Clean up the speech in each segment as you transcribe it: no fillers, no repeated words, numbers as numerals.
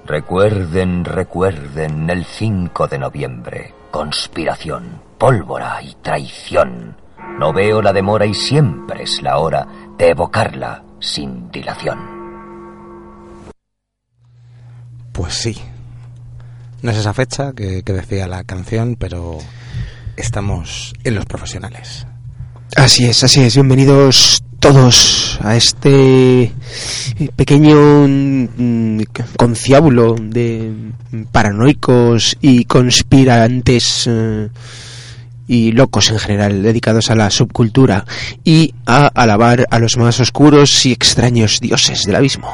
Recuerden, recuerden el 5 de noviembre. Conspiración, pólvora y traición. No veo la demora y siempre es la hora de evocarla sin dilación. Pues sí. No es esa fecha que decía la canción, pero estamos en Los Profesionales. Así es. Bienvenidos todos a este pequeño conciliábulo de paranoicos y conspirantes y locos en general, dedicados a la subcultura y a alabar a los más oscuros y extraños dioses del abismo.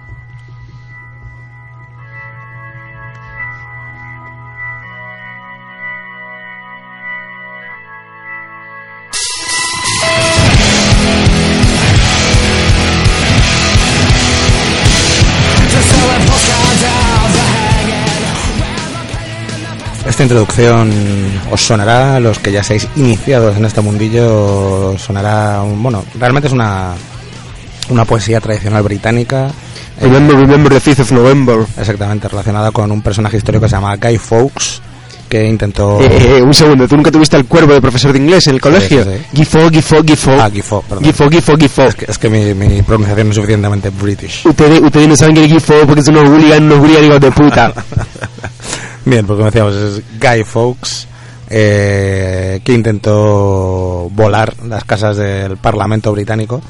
Esta introducción os sonará, a los que ya seáis iniciados en este mundillo, sonará, realmente es una poesía tradicional británica. Remember the 5th of November. Exactamente, relacionada con un personaje histórico que se llama Guy Fawkes, que intentó... un segundo, ¿tú nunca tuviste al cuervo de profesor de inglés en el colegio? Sí. Gifo. Ah, Gifo, perdón. Gifo. Es que mi pronunciación no es suficientemente british. Ustedes no saben que es Gifo porque son unos hooligan hijos de puta. Bien, pues como decíamos, es Guy Fawkes, que intentó volar las casas del Parlamento británico,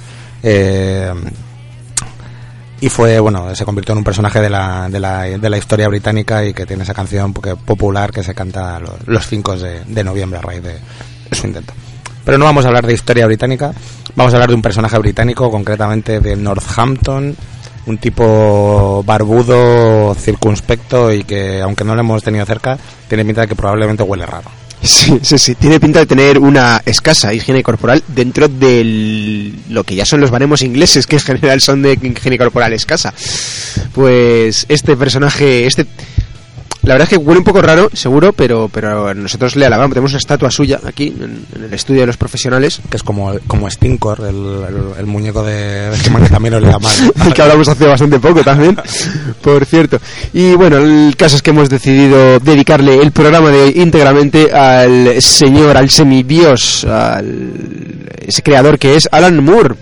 y se convirtió en un personaje de la historia británica, y que tiene esa canción popular que se canta los 5 de noviembre a raíz de su intento. Pero no vamos a hablar de historia británica, vamos a hablar de un personaje británico, concretamente de Northampton, un tipo barbudo, circunspecto, y que, aunque no lo hemos tenido cerca, tiene pinta de que probablemente huele raro. Sí, tiene pinta de tener una escasa higiene corporal dentro de lo que ya son los baremos ingleses, que en general son de higiene corporal escasa. Pues este personaje, la verdad es que huele un poco raro, seguro, pero nosotros le alabamos. Tenemos una estatua suya aquí en el estudio de Los Profesionales, que es como Stinkor, el muñeco de He-Man, que también olía mal. El que hablamos hace bastante poco también, por cierto. Y bueno, el caso es que hemos decidido dedicarle el programa de hoy íntegramente al señor, al semidios, ese creador que es Alan Moore.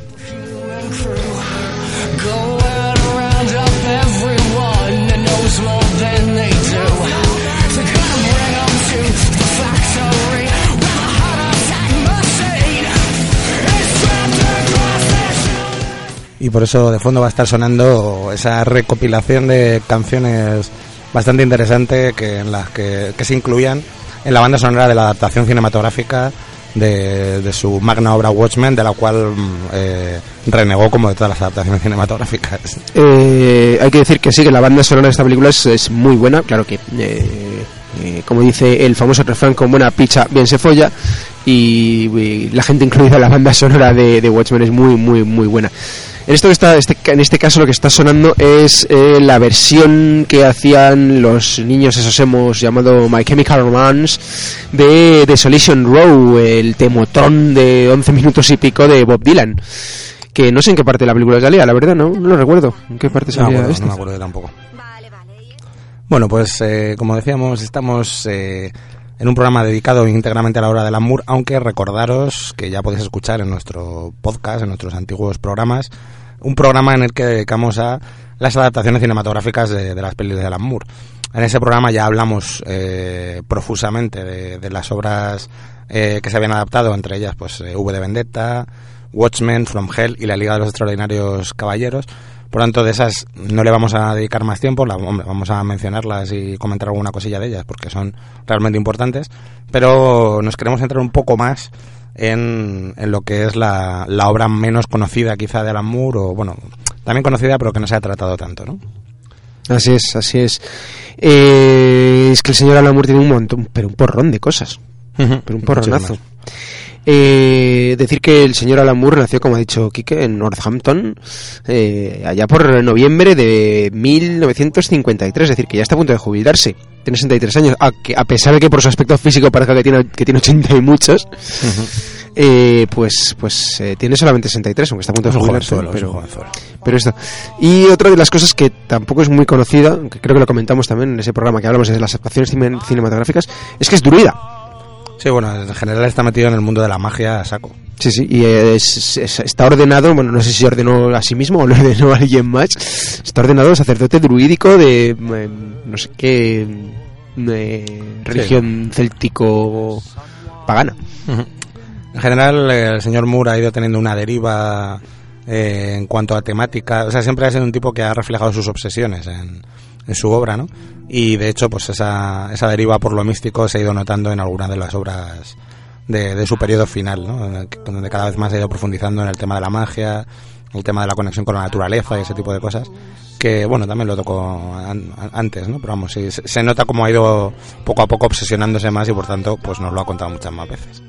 Y por eso de fondo va a estar sonando esa recopilación de canciones bastante interesante en las que se incluían en la banda sonora de la adaptación cinematográfica de su magna obra Watchmen, de la cual renegó como de todas las adaptaciones cinematográficas. Hay que decir que sí, que la banda sonora de esta película es muy buena, claro que como dice el famoso refrán, con buena picha bien se folla, y la gente incluida en la banda sonora de Watchmen es muy muy muy buena. En este caso lo que está sonando es la versión que hacían los niños esos emos llamado My Chemical Romance de Desolation Row, el temotón de 11 minutos y pico de Bob Dylan, que no sé en qué parte de la película salía, la verdad no lo recuerdo en qué parte salía esto. No me acuerdo yo tampoco. Bueno, pues como decíamos, estamos en un programa dedicado íntegramente a la obra de Alan Moore, aunque recordaros que ya podéis escuchar en nuestro podcast, en nuestros antiguos programas, un programa en el que dedicamos a las adaptaciones cinematográficas de las pelis de Alan Moore. En ese programa ya hablamos profusamente de las obras que se habían adaptado, entre ellas pues V de Vendetta, Watchmen, From Hell y La Liga de los Extraordinarios Caballeros. Por tanto, de esas no le vamos a dedicar más tiempo, vamos a mencionarlas y comentar alguna cosilla de ellas porque son realmente importantes, pero nos queremos centrar un poco más en lo que es la obra menos conocida quizá de Alan Moore, o bueno, también conocida pero que no se ha tratado tanto, ¿no? Así es. Es que el señor Alan Moore tiene un montón, pero un porrón de cosas, pero un porronazo. Decir que el señor Alan Moore nació, como ha dicho Quique, en Northampton, allá por noviembre de 1953, es decir, que ya está a punto de jubilarse. Tiene 63 años, a pesar de que por su aspecto físico parezca que tiene 80 y muchos. Pues tiene solamente 63, aunque está a punto de jubilarse. Pero esto. Y otra de las cosas que tampoco es muy conocida, que creo que lo comentamos también en ese programa que hablamos de las actuaciones cinematográficas, es que es druida. Sí, bueno, en general está metido en el mundo de la magia a saco. Sí, y está ordenado, bueno, no sé si ordenó a sí mismo o lo ordenó a alguien más, está ordenado sacerdote druídico de no sé qué religión céltico pagana. En general, el señor Moore ha ido teniendo una deriva en cuanto a temática, o sea, siempre ha sido un tipo que ha reflejado sus obsesiones en su obra, ¿no? Y de hecho, pues esa deriva por lo místico se ha ido notando en algunas de las obras de su periodo final, ¿no? Donde cada vez más ha ido profundizando en el tema de la magia, el tema de la conexión con la naturaleza y ese tipo de cosas, que bueno, también lo tocó antes, ¿no? Pero vamos, sí, se nota como ha ido poco a poco obsesionándose más y por tanto pues nos lo ha contado muchas más veces.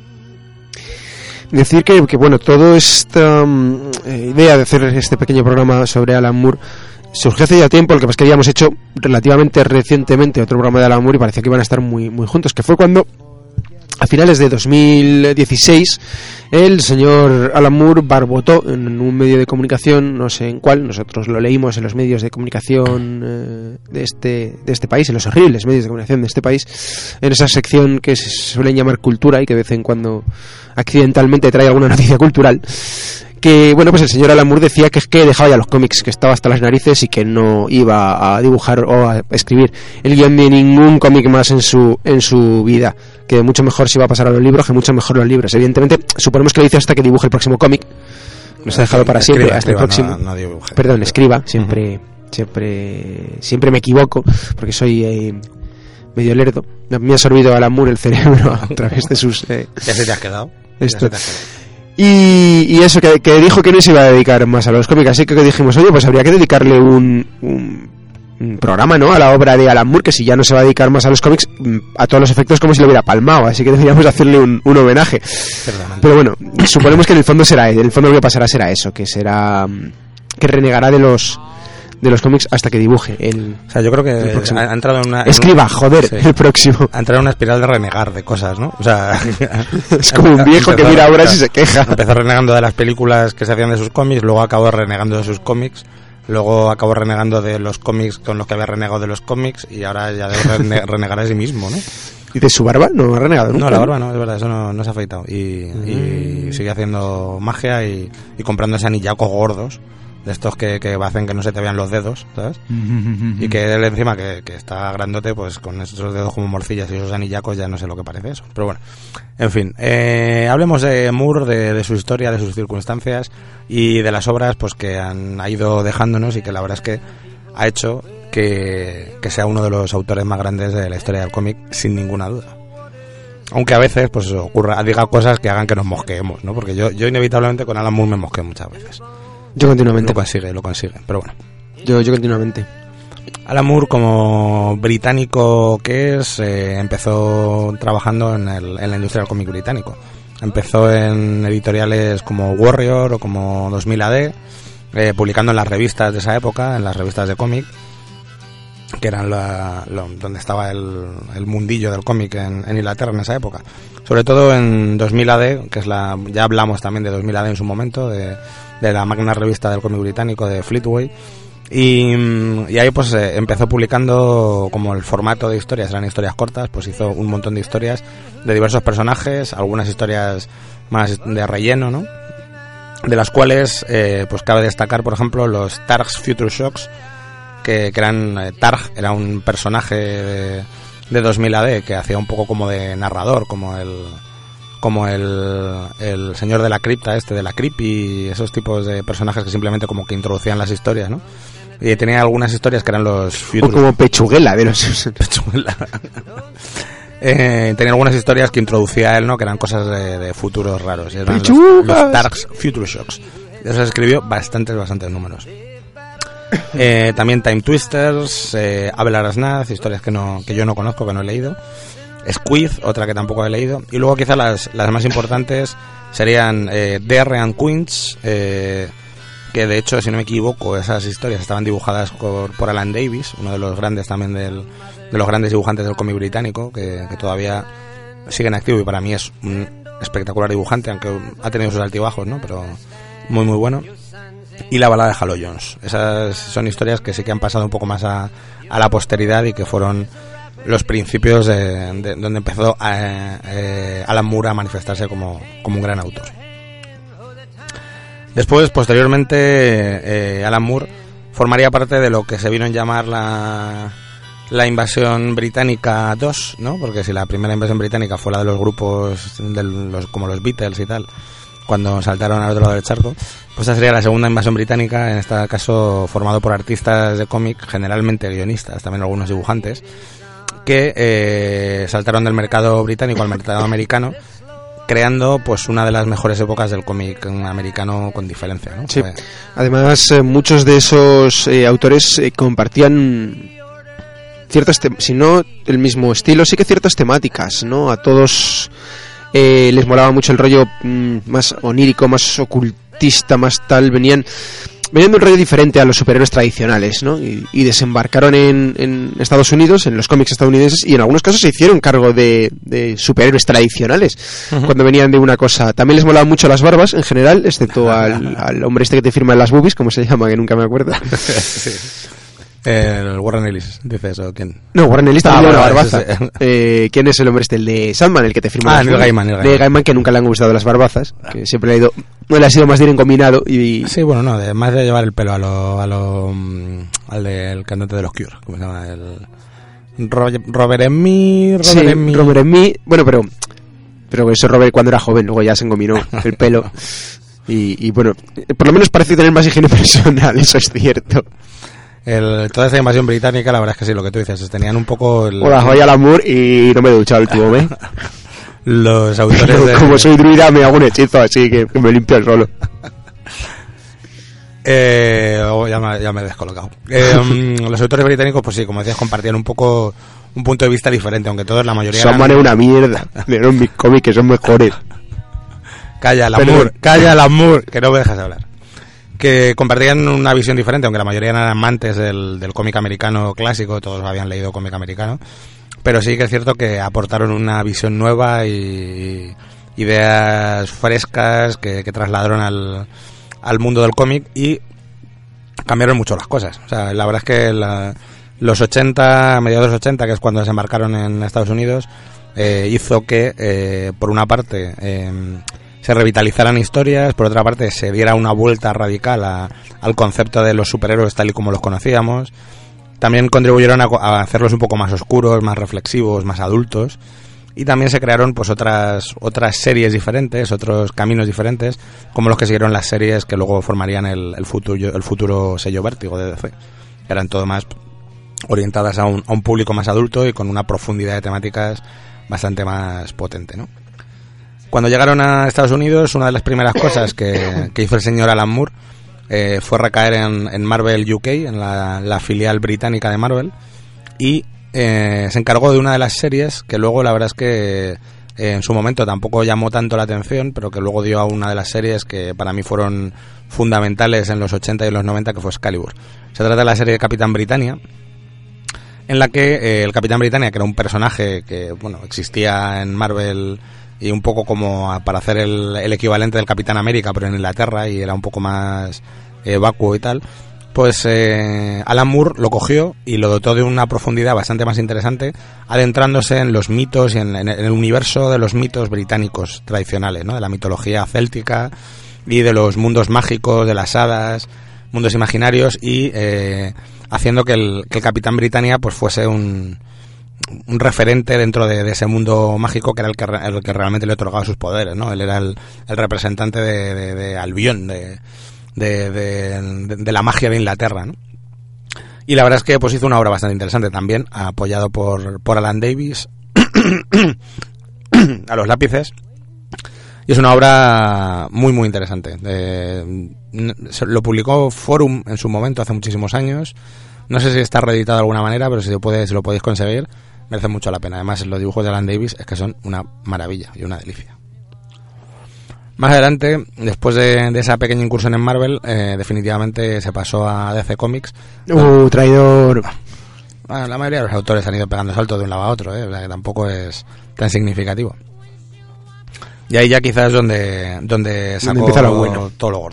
Decir que bueno, toda esta idea de hacer este pequeño programa sobre Alan Moore surgió hace ya tiempo. Lo que pasa es que habíamos hecho relativamente recientemente otro programa de Alan Moore y parecía que iban a estar muy, muy juntos, que fue cuando a finales de 2016 el señor Alan Moore barbotó en un medio de comunicación, no sé en cuál, nosotros lo leímos en los medios de comunicación de este país, en los horribles medios de comunicación de este país, en esa sección que se suelen llamar cultura y que de vez en cuando accidentalmente trae alguna noticia cultural, que bueno, pues el señor Alan Moore decía que es que dejaba ya los cómics, que estaba hasta las narices y que no iba a dibujar o a escribir el guión de ningún cómic más en su vida, que mucho mejor se iba a pasar a los libros, que mucho mejor los libros. Evidentemente, suponemos que lo dice hasta que dibuje el próximo cómic. Nos ha dejado para siempre, hasta el próximo. Perdón, escriba, siempre me equivoco, porque soy medio lerdo. Me ha absorbido Alan Moore el cerebro a través de sus... ¿Ya se te has quedado? Esto. Y eso, que dijo que no se iba a dedicar más a los cómics, así que dijimos, oye, pues habría que dedicarle un programa, ¿no?, a la obra de Alan Moore, que si ya no se va a dedicar más a los cómics, a todos los efectos como si lo hubiera palmado, así que deberíamos hacerle un homenaje. Pero bueno, suponemos que en el fondo lo que pasará será eso, que renegará de los cómics hasta que dibuje o sea, yo creo que ha entrado en una... Escriba, joder, sí. El próximo. Ha entrado en una espiral de renegar de cosas, ¿no? O sea... es como un viejo que mira obras y se queja. Empezó renegando de las películas que se hacían de sus cómics, luego acabó renegando de sus cómics, luego acabó renegando de los cómics con los que había renegado de los cómics y ahora ya debe renegar a sí mismo, ¿no? ¿Y de su barba? No ha renegado nunca. No, la barba no, es verdad, eso no se ha afeitado. Y sigue haciendo magia y comprándose anillacos gordos, de estos que hacen que no se te vean los dedos, ¿sabes? Y que él encima que está grandote, pues con esos dedos como morcillas y esos anillacos ya no sé lo que parece eso. Pero bueno, en fin, hablemos de Moore, de su historia, de sus circunstancias y de las obras pues que ha ido dejándonos y que la verdad es que ha hecho que sea uno de los autores más grandes de la historia del cómic, sin ninguna duda. Aunque a veces pues diga cosas que hagan que nos mosqueemos, ¿no? Porque yo inevitablemente con Alan Moore me mosqueo muchas veces. Yo continuamente. Lo consigue, pero bueno. Yo continuamente. Alan Moore, como británico que es, empezó trabajando en la industria del cómic británico. Empezó en editoriales como Warrior o como 2000 AD, publicando en las revistas de esa época, en las revistas de cómic, que eran donde estaba el mundillo del cómic en Inglaterra en esa época. Sobre todo en 2000 AD, que es ya hablamos también de 2000 AD en su momento, de la magna revista del cómic británico de Fleetway, y ahí pues empezó publicando como el formato de historias, eran historias cortas, pues hizo un montón de historias de diversos personajes, algunas historias más de relleno, ¿no?, de las cuales pues cabe destacar, por ejemplo, los Targ's Future Shocks, que eran... Targ era un personaje de 2000 AD que hacía un poco como de narrador, como el señor de la cripta, de la creepy, esos tipos de personajes que simplemente como que introducían las historias, ¿no? Y tenía algunas historias que eran los futuros. O como Pechuguela de los... Pechuguela. Tenía algunas historias que introducía él, ¿no?, que eran cosas de futuros raros. Y eran los Targ's Future Shocks. Eso escribió bastantes números. También Time Twisters, Abel Arasnaz, historias que yo no conozco, que no he leído. Squid, otra que tampoco he leído, y luego quizás las más importantes serían Dare and Queens, que de hecho, si no me equivoco, esas historias estaban dibujadas por Alan Davis, uno de los grandes también de los grandes dibujantes del cómic británico, que todavía sigue en activo y para mí es un espectacular dibujante, aunque ha tenido sus altibajos, ¿no? Pero muy muy bueno. Y la balada de Halo Jones. Esas son historias que sí que han pasado un poco más a la posteridad y que fueron los principios de donde empezó Alan Moore a manifestarse como un gran autor. Después, posteriormente, Alan Moore formaría parte de lo que se vino a llamar la invasión británica 2, ¿no? Porque si la primera invasión británica fue la de los grupos como los Beatles y tal, cuando saltaron al otro lado del charco, pues esta sería la segunda invasión británica, en este caso formado por artistas de cómic, generalmente guionistas, también algunos dibujantes, que saltaron del mercado británico al mercado americano, creando pues una de las mejores épocas del cómic americano con diferencia, ¿no? Sí. Además, muchos de esos autores compartían ciertas, si no el mismo estilo, sí que ciertas temáticas, ¿no? A todos les molaba mucho el rollo más onírico, más ocultista, más tal, venían de un rollo diferente a los superhéroes tradicionales, ¿no? Y desembarcaron en Estados Unidos, en los cómics estadounidenses, y en algunos casos se hicieron cargo de superhéroes tradicionales, cuando venían de una cosa. También les molaban mucho las barbas, en general, excepto al hombre este que te firma en las boobies, ¿cómo se llama? Que nunca me acuerdo. Sí. El Warren Ellis, dice eso, ¿quién? No, Warren Ellis también lleva una barbazas. ¿Quién es el hombre este? El de Sandman, el que te firma. Neil Gaiman. Neil Gaiman, que nunca le han gustado las barbazas, que siempre le ha sido más bien encominado y... Sí, bueno, no, más de llevar el pelo al del cantante de los Cure, ¿cómo se llama? Robert Enmee. Bueno, pero eso Robert cuando era joven, luego ya se engominó el pelo. Y bueno, por lo menos parece tener más higiene personal, eso es cierto. Toda esa invasión británica, la verdad es que sí, lo que tú dices, tenían un poco... Hola, soy Alan Moore y no me he duchado el tío, ¿eh? Los autores Como soy druida me hago un hechizo así que me limpio el solo. Ya me he descolocado. Los autores británicos, pues sí, como decías, compartían un poco un punto de vista diferente, aunque todos, la mayoría... Sandman es una mierda, leyeron mis cómics que son mejores. Calla, Alan Moore, que no me dejas hablar. Que compartían una visión diferente, aunque la mayoría eran amantes del cómic americano clásico, todos habían leído cómic americano, pero sí que es cierto que aportaron una visión nueva y ideas frescas que trasladaron al mundo del cómic y cambiaron mucho las cosas. O sea, la verdad es que los 80, mediados de los 80, que es cuando desembarcaron en Estados Unidos, hizo que, por una parte, se revitalizaran historias, por otra parte se diera una vuelta radical al concepto de los superhéroes tal y como los conocíamos. También contribuyeron a hacerlos un poco más oscuros, más reflexivos, más adultos, y también se crearon pues otras series diferentes, otros caminos diferentes, como los que siguieron las series que luego formarían el futuro sello Vértigo de DC, que eran todo más orientadas a un público más adulto y con una profundidad de temáticas bastante más potente, ¿no? Cuando llegaron a Estados Unidos, una de las primeras cosas que hizo el señor Alan Moore fue recaer en Marvel UK, en la filial británica de Marvel, y se encargó de una de las series que luego la verdad es que en su momento tampoco llamó tanto la atención, pero que luego dio a una de las series que para mí fueron fundamentales en los 80 y los 90, que fue Excalibur. Se trata de la serie de Capitán Britannia, en la que el Capitán Britannia, que era un personaje que bueno existía en Marvel y un poco como para hacer el equivalente del Capitán América, pero en Inglaterra, y era un poco más vacuo y tal, pues Alan Moore lo cogió y lo dotó de una profundidad bastante más interesante, adentrándose en los mitos y en el universo de los mitos británicos tradicionales, ¿no? De la mitología céltica y de los mundos mágicos, de las hadas, mundos imaginarios, y haciendo que el Capitán Britannia pues fuese un referente dentro de ese mundo mágico, que era el que realmente le otorgaba sus poderes, ¿no? Él era el representante de Albión, de la magia de Inglaterra, ¿no? Y la verdad es que pues hizo una obra bastante interesante también, apoyado por Alan Davis a los lápices, y es una obra muy muy interesante. Lo publicó Forum en su momento, hace muchísimos años. No sé si está reeditado de alguna manera, pero si lo podéis conseguir, merece mucho la pena. Además, los dibujos de Alan Davis es que son una maravilla y una delicia. Más adelante, después de esa pequeña incursión en Marvel, definitivamente se pasó a DC Comics. Traidor. Bueno, la mayoría de los autores han ido pegando saltos de un lado a otro, o sea que tampoco es tan significativo. Y ahí ya quizás donde sacó empieza lo bueno. todo lo gordo.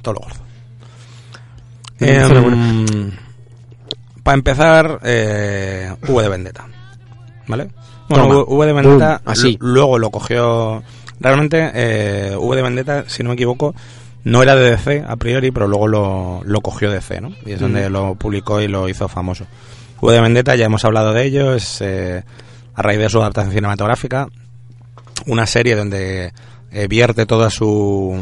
Para empezar, V de Vendetta, ¿vale? Bueno, V de Vendetta así. Luego lo cogió. Realmente V de Vendetta, si no me equivoco, no era de DC a priori, pero luego lo cogió DC, ¿no? Y es donde lo publicó y lo hizo famoso. V de Vendetta, ya hemos hablado de ello, es a raíz de su adaptación cinematográfica, una serie donde vierte toda su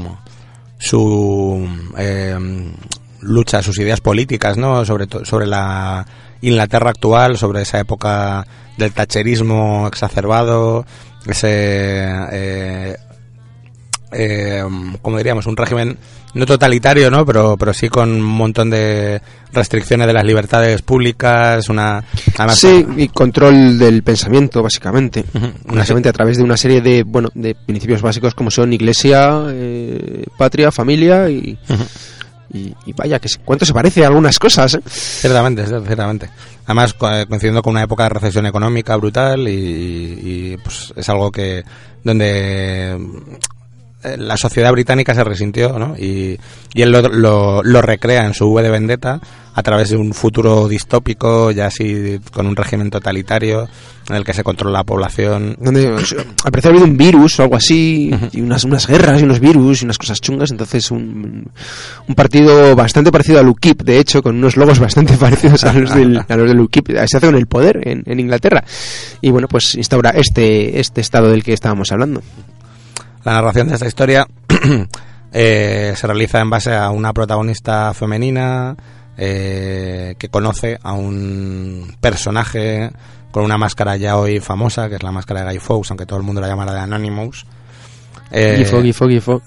lucha, sus ideas políticas, ¿no? Sobre la Inglaterra actual, sobre esa época del thatcherismo exacerbado, ese como diríamos, un régimen no totalitario, ¿no? Pero sí con un montón de restricciones de las libertades públicas, sí, y control del pensamiento, básicamente. Básicamente a través de una serie de principios básicos como son iglesia, patria, familia y vaya, que cuánto se parece a algunas cosas, ¿eh? Ciertamente. Además, coincidiendo con una época de recesión económica brutal y pues es algo que donde la sociedad británica se resintió, ¿no? Y él lo recrea en su V de Vendetta a través de un futuro distópico, ya así con un régimen totalitario en el que se controla la población. Donde al parecer ha habido un virus o algo así, y unas guerras y unos virus y unas cosas chungas, entonces un partido bastante parecido al UKIP, de hecho, con unos logos bastante parecidos a los del UKIP, se hace con el poder en Inglaterra. Y bueno, pues instaura este estado del que estábamos hablando. La narración de esta historia se realiza en base a una protagonista femenina que conoce a un personaje con una máscara ya hoy famosa, que es la máscara de Guy Fawkes, aunque todo el mundo la llama la de Anonymous. Guy Fawkes.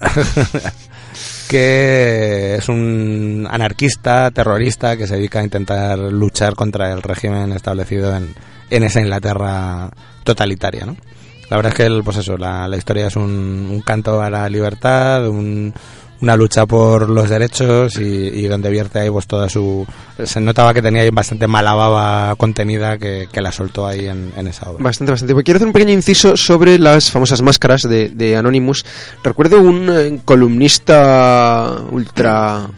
Que es un anarquista, terrorista, que se dedica a intentar luchar contra el régimen establecido en esa Inglaterra totalitaria, ¿no? La verdad es que la historia es un canto a la libertad, una lucha por los derechos y donde vierte ahí pues toda se notaba que tenía ahí bastante mala baba contenida que la soltó ahí en esa obra. Bastante. Quiero hacer un pequeño inciso sobre las famosas máscaras de Anonymous. Recuerdo un columnista ultra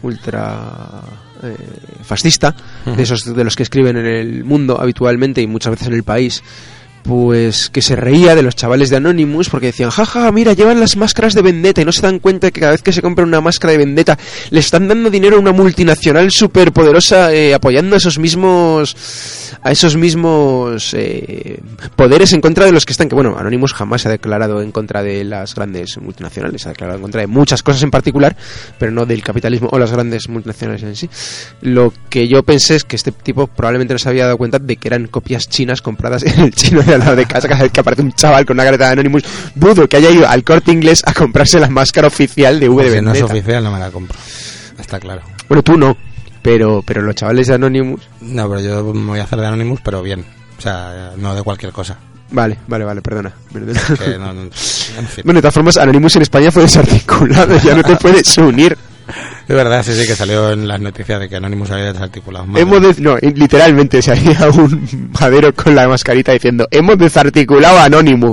fascista, de los que escriben en El Mundo habitualmente y muchas veces en El País, pues que se reía de los chavales de Anonymous porque decían, jaja, mira, llevan las máscaras de Vendetta y no se dan cuenta de que cada vez que se compran una máscara de Vendetta le están dando dinero a una multinacional súper poderosa, apoyando a esos mismos poderes en contra de los que están. Que bueno, Anonymous jamás se ha declarado en contra de las grandes multinacionales, se ha declarado en contra de muchas cosas en particular, pero no del capitalismo o las grandes multinacionales en sí. Lo que yo pensé es que este tipo probablemente no se había dado cuenta de que eran copias chinas compradas en el chino de al lado de casa. Cada vez que aparece un chaval con una careta de Anonymous, dudo que haya ido al Corte Inglés a comprarse la máscara oficial de V de Vendetta. Si no es oficial, no me la compro, está claro. Bueno, tú no, pero los chavales de Anonymous... No, pero yo me voy a hacer de Anonymous, pero bien, o sea, no de cualquier cosa. Vale, perdona. Que en fin. Bueno, de todas formas, Anonymous en España fue desarticulado, ya no te puedes unir. De verdad, sí, que salió en las noticias de que Anonymous había desarticulado. Literalmente, o sea, había un madero con la mascarita diciendo, hemos desarticulado a Anonymous.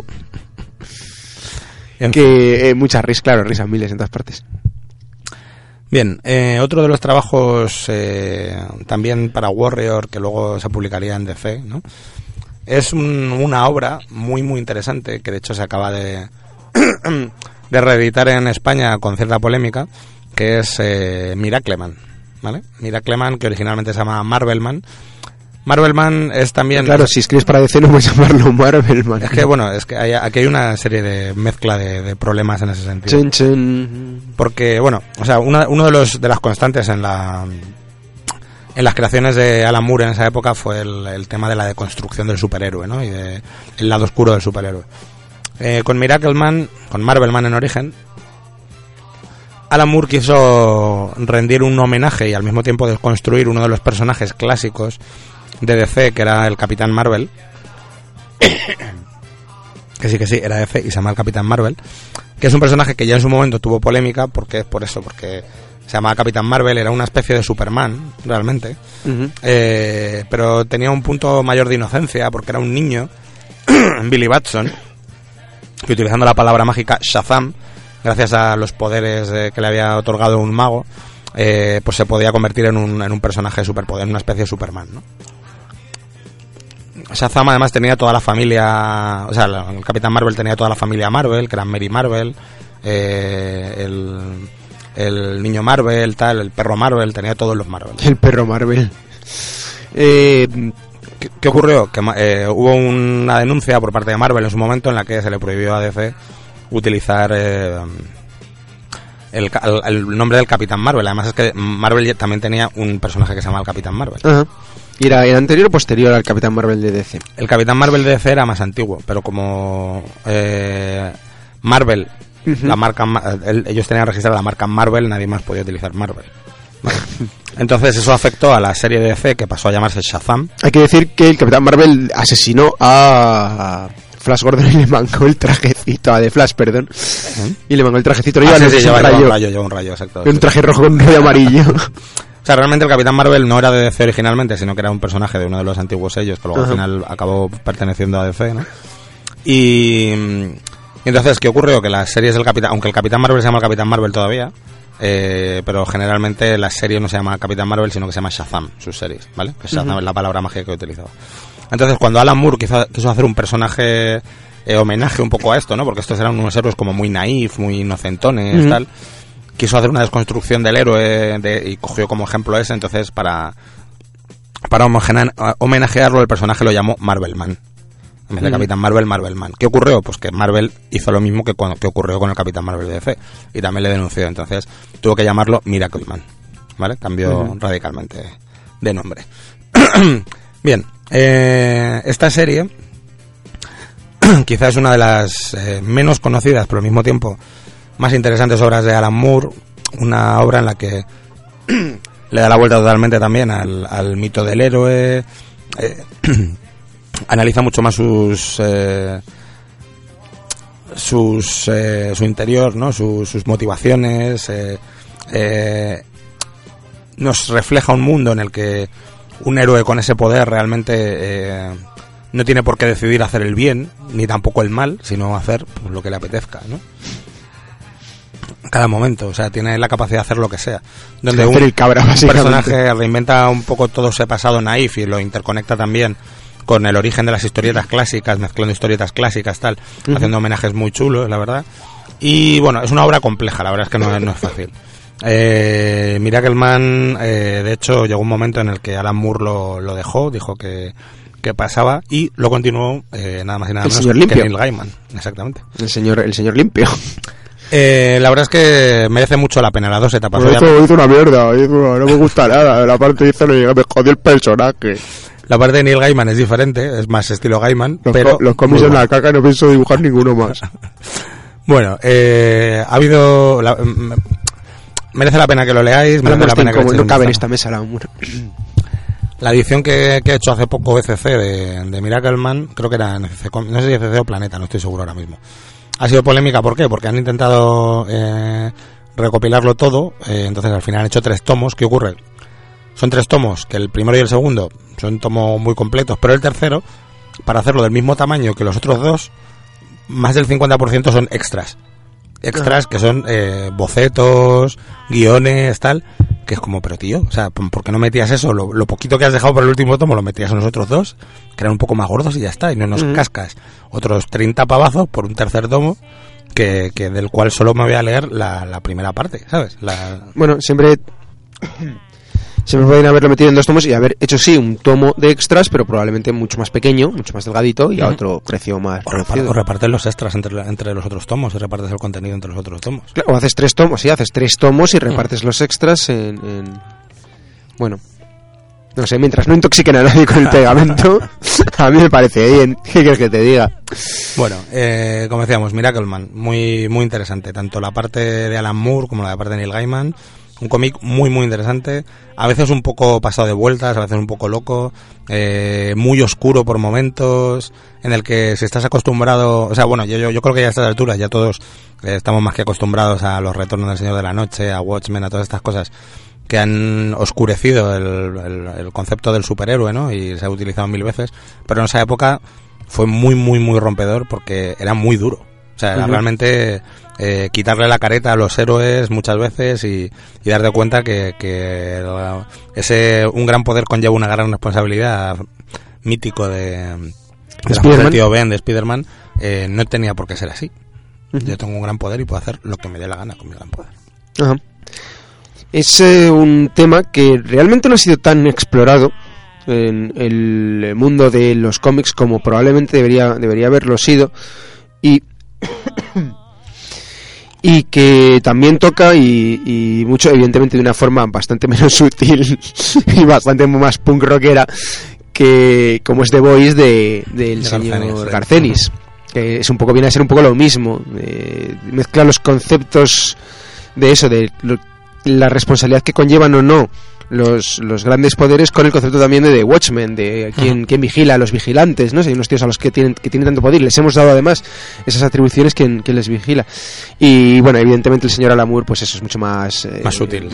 Que muchas risas miles en todas partes. Bien, otro de los trabajos también para Warrior, que luego se publicaría en DC, ¿no? Es una obra muy muy interesante, que de hecho se acaba de reeditar en España con cierta polémica, que es Miracleman, ¿vale? Miracleman, que originalmente se llama Marvelman. Marvelman es también... Claro, si escribes para DC no puedes llamarlo Marvelman. Es que bueno, aquí hay una serie de mezcla de problemas en ese sentido. Chen, chen. Porque, bueno, o sea, uno de las constantes en las creaciones de Alan Moore en esa época fue el tema de la deconstrucción del superhéroe, ¿no? Y el lado oscuro del superhéroe. Con Marvelman en origen, Alan Moore quiso rendir un homenaje y al mismo tiempo desconstruir uno de los personajes clásicos de DC, que era el Capitán Marvel, que sí, era DC y se llama el Capitán Marvel, que es un personaje que ya en su momento tuvo polémica porque se llamaba Capitán Marvel, era una especie de Superman, realmente, pero tenía un punto mayor de inocencia porque era un niño, Billy Batson, que utilizando la palabra mágica Shazam, gracias a los poderes que le había otorgado un mago, pues se podía convertir en un personaje de superpoder, en una especie de Superman, ¿no? Shazam además tenía toda la familia, o sea, el Capitán Marvel tenía toda la familia Marvel, que eran Mary Marvel, el niño Marvel, tal, el perro Marvel, tenía todos los Marvel. El perro Marvel. ¿Qué ocurrió? Que hubo una denuncia por parte de Marvel en su momento en la que se le prohibió a DC utilizar el nombre del Capitán Marvel. Además es que Marvel también tenía un personaje que se llama el Capitán Marvel. Ajá. ¿Y era anterior o posterior al Capitán Marvel de DC? El Capitán Marvel de DC era más antiguo, pero como Marvel, la marca, ellos tenían registrada la marca Marvel, nadie más podía utilizar Marvel. Vale. Entonces eso afectó a la serie de DC, que pasó a llamarse Shazam. Hay que decir que el Capitán Marvel asesinó a Flash Gordon y le mangó el trajecito, a The Flash, perdón. Y le mangó el trajecito. Lleva un rayo, exacto. Un traje rojo con un rayo amarillo. O sea, realmente el Capitán Marvel no era de DC originalmente, sino que era un personaje de uno de los antiguos sellos, que luego al final acabó perteneciendo a DC, ¿no? Y entonces, ¿qué ocurrió? Que las series del Capitán, aunque el Capitán Marvel se llama el Capitán Marvel todavía, pero generalmente la serie no se llama Capitán Marvel, sino que se llama Shazam, sus series, ¿vale? Que Shazam es la palabra mágica que he utilizado. Entonces, cuando Alan Moore quiso hacer un personaje homenaje un poco a esto, ¿no? Porque estos eran unos héroes como muy naif, muy inocentones, tal. Quiso hacer una desconstrucción del héroe y cogió como ejemplo ese, entonces para homenajearlo el personaje lo llamó Marvelman. En vez de Capitán Marvel, Marvelman. ¿Qué ocurrió? Pues que Marvel hizo lo mismo que ocurrió con el Capitán Marvel de DC y también le denunció, entonces tuvo que llamarlo Miracleman, ¿vale? Cambió radicalmente de nombre. Bien, esta serie quizás es una de las menos conocidas, pero al mismo tiempo más interesantes obras de Alan Moore, una obra en la que le da la vuelta totalmente también al mito del héroe, analiza mucho más su interior, ¿no? Sus motivaciones, nos refleja un mundo en el que un héroe con ese poder realmente no tiene por qué decidir hacer el bien ni tampoco el mal, sino hacer pues, lo que le apetezca, ¿no? Cada momento, o sea, tiene la capacidad de hacer lo que sea. Donde un personaje reinventa un poco todo ese pasado naif y lo interconecta también con el origen de las historietas clásicas, mezclando historietas clásicas, tal, haciendo homenajes muy chulos, la verdad. Y bueno, es una obra compleja, la verdad es que no es fácil. Miracleman, de hecho, llegó un momento en el que Alan Moore lo dejó, dijo que pasaba y lo continuó nada más y nada menos que Neil Gaiman, exactamente. El señor limpio. La verdad es que merece mucho la pena, las dos etapas. Hizo una mierda, no me gusta nada. La parte dice me jodió el personaje. La parte de Neil Gaiman es diferente, es más estilo Gaiman. Los cómics en la caca, no pienso dibujar ninguno más. Bueno, ha habido... merece la pena que lo leáis, merece la pena que no cabe en esta mesa la humor. La edición que ha hecho hace poco ECC de Miracleman, creo que era en ECC, no sé si ECC o Planeta, no estoy seguro ahora mismo. Ha sido polémica, ¿por qué? Porque han intentado recopilarlo todo, entonces al final han hecho 3 tomos. ¿Qué ocurre? Son 3 tomos, que el primero y el segundo son tomos muy completos, pero el tercero, para hacerlo del mismo tamaño que los otros 2, más del 50% son extras. Extras que son bocetos, guiones, tal, que es como, pero tío, o sea, ¿por qué no metías eso? Lo poquito que has dejado por el último tomo lo metías en los otros 2, que eran un poco más gordos y ya está, y no nos cascas otros 30 pavazos por un tercer tomo que del cual solo me voy a leer la primera parte, ¿sabes? Bueno, siempre pueden haberlo metido en 2 tomos y haber hecho sí un tomo de extras, pero probablemente mucho más pequeño, mucho más delgadito y a otro precio más reducido. O repartes los extras entre los otros tomos y repartes el contenido entre los otros tomos. Claro, o haces 3 tomos, sí, haces 3 tomos y repartes los extras bueno, no sé, mientras no intoxiquen a nadie con el pegamento, a mí me parece bien. ¿Qué quieres que te diga? Bueno, como decíamos, Miracleman, muy, muy interesante, tanto la parte de Alan Moore como la parte de Neil Gaiman. Un cómic muy muy interesante, a veces un poco pasado de vueltas, a veces un poco loco, muy oscuro por momentos, en el que si estás acostumbrado, o sea, bueno, yo creo que ya a estas alturas ya todos estamos más que acostumbrados a los retornos del Señor de la Noche, a Watchmen, a todas estas cosas que han oscurecido el concepto del superhéroe, ¿no? Y se ha utilizado 1000 veces, pero en esa época fue muy muy muy rompedor porque era muy duro. O sea, era realmente quitarle la careta a los héroes muchas veces y darte cuenta que un gran poder conlleva una gran responsabilidad, mítico de Spider-Man. tío Ben de Spider-Man, no tenía por qué ser así. Yo tengo un gran poder y puedo hacer lo que me dé la gana con mi gran poder. Ajá. Es un tema que realmente no ha sido tan explorado en el mundo de los cómics como probablemente debería haberlo sido, y que también toca y mucho, evidentemente, de una forma bastante menos sutil y bastante más punk rockera, que como es The Voice del señor Garcenis, que es un poco, viene a ser un poco lo mismo, mezcla los conceptos de eso, de la responsabilidad que conllevan o no los grandes poderes, con el concepto también de The Watchmen, de quién vigila a los vigilantes, ¿no? Si hay unos tíos a los que tienen tanto poder, les hemos dado además esas atribuciones, ¿quién les vigila? Y bueno, evidentemente el señor Alan Moore, pues eso es mucho más sutil,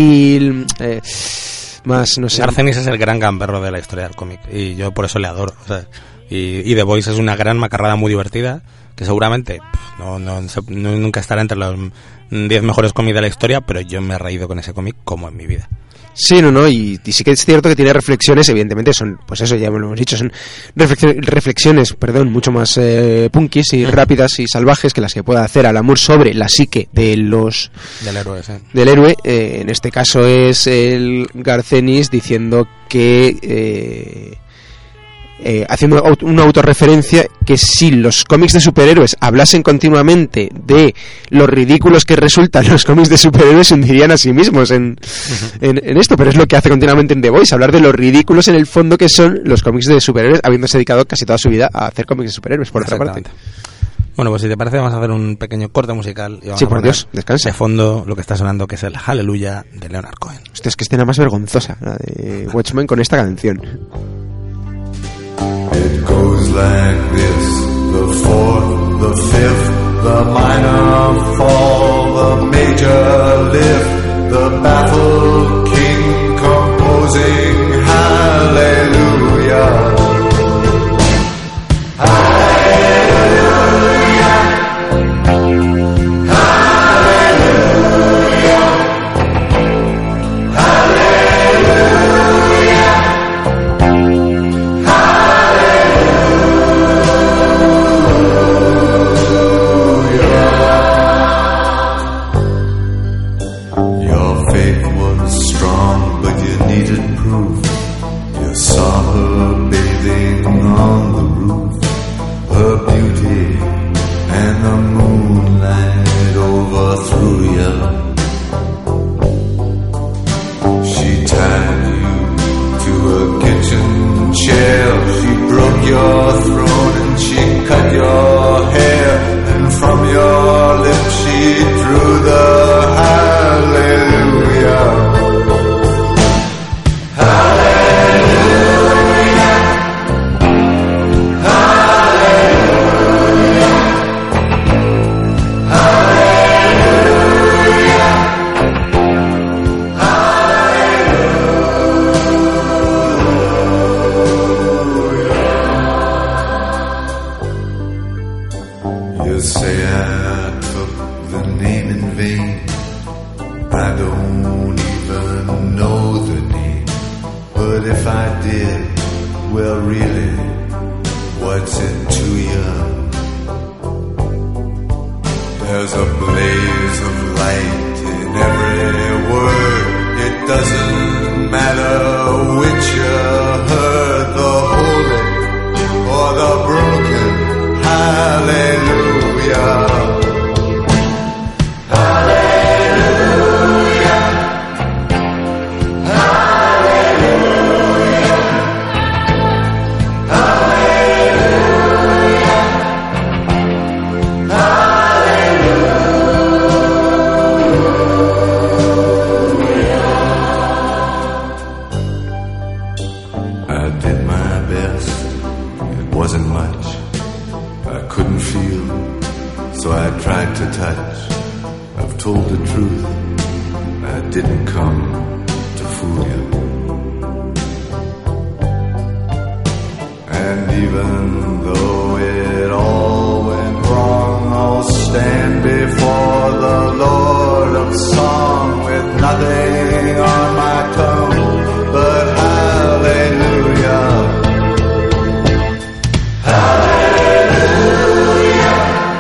más, no sé. Garcenis es el gran gamberro de la historia del cómic y yo por eso le adoro, o sea, y The Voice es una gran macarrada muy divertida que seguramente nunca estará entre los 10 mejores cómics de la historia, pero yo me he reído con ese cómic como en mi vida. Sí, y sí que es cierto que tiene reflexiones, evidentemente son, pues eso ya me lo hemos dicho, son reflexiones, mucho más punkis y rápidas y salvajes que las que pueda hacer Alan Moore sobre la psique del héroe. En este caso es el Garcenis diciendo que haciendo una autorreferencia, que si los cómics de superhéroes hablasen continuamente de lo ridículos que resultan los cómics de superhéroes, se hundirían a sí mismos en esto, pero es lo que hace continuamente en The Voice, hablar de lo ridículos en el fondo que son los cómics de superhéroes, habiéndose dedicado casi toda su vida a hacer cómics de superhéroes, por otra parte. Bueno, pues si te parece vamos a hacer un pequeño corte musical y vamos a poner de fondo lo que está sonando, que es el Hallelujah de Leonard Cohen. Hostia, es que escena más vergonzosa la de Watchmen con esta canción. It goes like this: the fourth, the fifth, the minor fall, the major lift, the baffled king composing hallelujah. wasn't much. I couldn't feel, so I tried to touch. I've told the truth, I didn't come to fool you. And even though it all went wrong, I'll stand before the Lord of Song with nothing on my tongue but hallelujah. Hallelujah.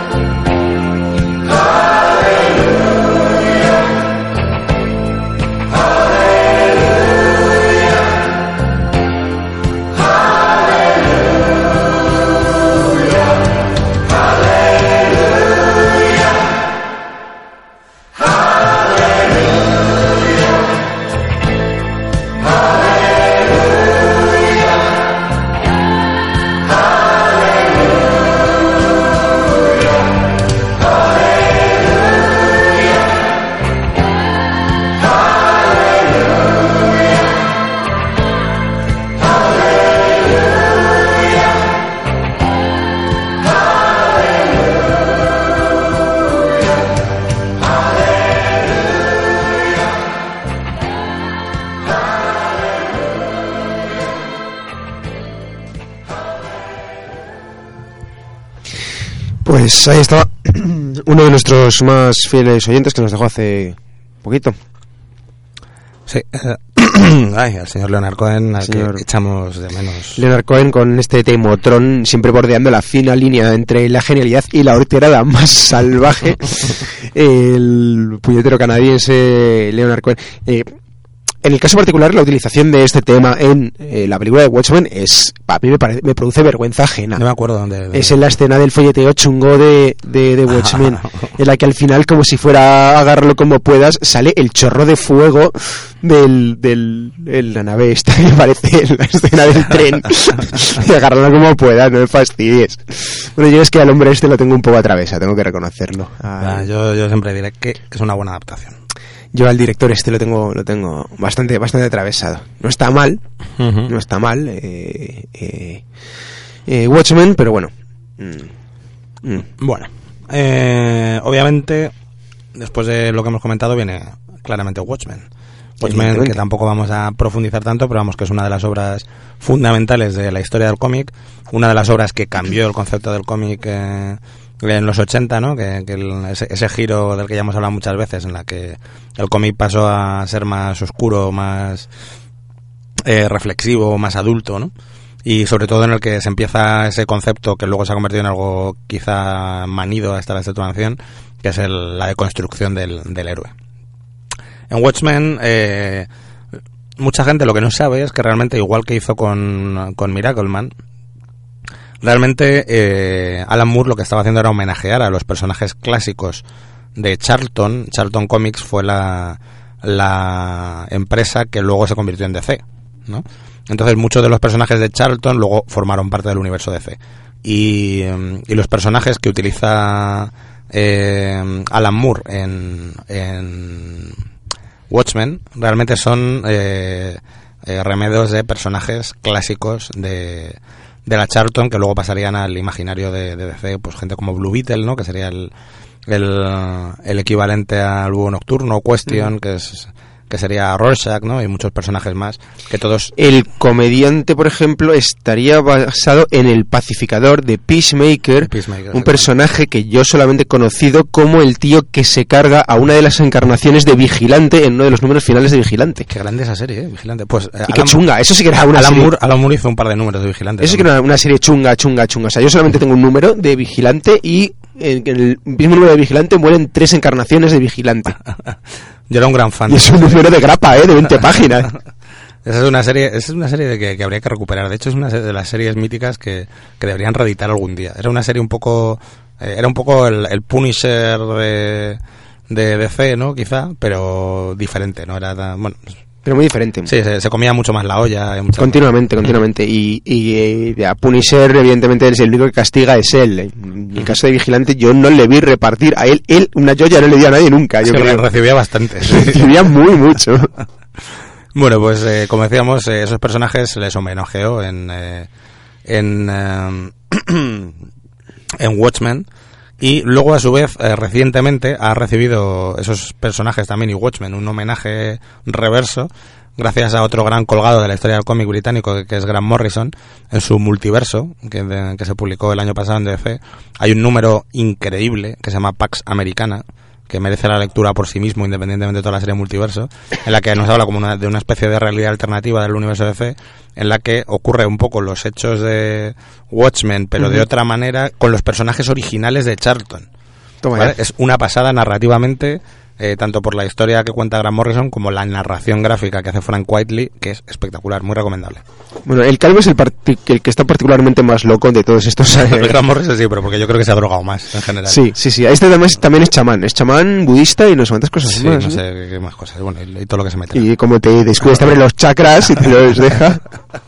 Hallelujah. Hallelujah. Pues ahí estaba uno de nuestros más fieles oyentes que nos dejó hace poquito. Sí, ay, al señor Leonard Cohen, al que echamos de menos. Leonard Cohen con este Temotrón, siempre bordeando la fina línea entre la genialidad y la horterada más salvaje. El puñetero canadiense Leonard Cohen. En el caso particular, la utilización de este tema en la película de Watchmen a mí me produce vergüenza ajena. No me acuerdo dónde. Es en la escena del folleteo chungo de Watchmen, en la que al final, como si fuera agárralo como puedas, sale el chorro de fuego de la nave esta, me parece, la escena del tren. Y agárralo como puedas, no me fastidies. Bueno, yo es que al hombre este lo tengo un poco atravesado, tengo que reconocerlo. Yo siempre diré que es una buena adaptación. Yo al director este lo tengo bastante atravesado. No está mal, no está mal Watchmen, pero bueno. Bueno, obviamente después de lo que hemos comentado viene claramente Watchmen, que tampoco vamos a profundizar tanto, pero vamos, que es una de las obras fundamentales de la historia del cómic, una de las obras que cambió el concepto del cómic en los 80, ¿no? Ese giro del que ya hemos hablado muchas veces, en la que el cómic pasó a ser más oscuro, más reflexivo, más adulto, ¿no? Y sobre todo en el que se empieza ese concepto que luego se ha convertido en algo quizá manido hasta la situación, que es la deconstrucción del héroe. En Watchmen, mucha gente lo que no sabe es que realmente, igual que hizo con Miracleman, realmente Alan Moore lo que estaba haciendo era homenajear a los personajes clásicos de Charlton. Charlton Comics fue la empresa que luego se convirtió en DC, ¿no? Entonces muchos de los personajes de Charlton luego formaron parte del universo DC. Y los personajes que utiliza Alan Moore en Watchmen realmente son remedios de personajes clásicos de la Charlton, que luego pasarían al imaginario de DC, pues gente como Blue Beetle, ¿no? Que sería el equivalente al Búho Nocturno, Question, que sería Rorschach, ¿no? Y muchos personajes más, que todos... El comediante, por ejemplo, estaría basado en el pacificador de Peacemaker, un personaje que yo solamente he conocido como el tío que se carga a una de las encarnaciones de Vigilante en uno de los números finales de Vigilante. Qué grande esa serie, Vigilante. Pues, y qué chunga, eso sí que era una serie... Alan Moore hizo un par de números de Vigilante. Eso sí que era una serie chunga. O sea, yo solamente tengo un número de Vigilante y en el mismo número de Vigilante mueren 3 encarnaciones de Vigilante. Yo era un gran fan. Y es un número de grapa, de 20 páginas. Esa es una serie de que habría que recuperar. De hecho, es una de las series míticas que deberían reeditar algún día. Era una serie un poco... era un poco el Punisher de DC, ¿no? Quizá, pero diferente, ¿no? Era tan... Bueno... Pero muy diferente. Sí, se comía mucho más la olla. Continuamente. Y a Punisher, evidentemente, el único que castiga es él. En el caso de Vigilante, yo no le vi repartir a él una joya no le dio a nadie nunca. Yo creo que recibía bastante. Recibía mucho. Bueno, pues como decíamos, esos personajes les homenajeó en en Watchmen. Y luego, a su vez, recientemente ha recibido esos personajes también y Watchmen un homenaje reverso gracias a otro gran colgado de la historia del cómic británico, que es Grant Morrison, en su Multiverso, que se publicó el año pasado en DC. Hay un número increíble que se llama Pax Americana, que merece la lectura por sí mismo, independientemente de toda la serie Multiverso, en la que nos habla como de una especie de realidad alternativa del universo DC, en la que ocurre un poco los hechos de Watchmen, pero de otra manera, con los personajes originales de Charlton. ¿Vale? Es una pasada narrativamente, tanto por la historia que cuenta Grant Morrison como la narración gráfica que hace Frank Whiteley, que es espectacular, muy recomendable. Bueno, el calvo es el que está particularmente más loco de todos estos. El Grant Morrison sí, pero porque yo creo que se ha drogado más en general. Sí. Este también es chamán budista y no sé cuántas cosas sí, más. No sé qué más cosas, bueno, y todo lo que se mete. Y como te descuidas, te abre los chakras y te los deja.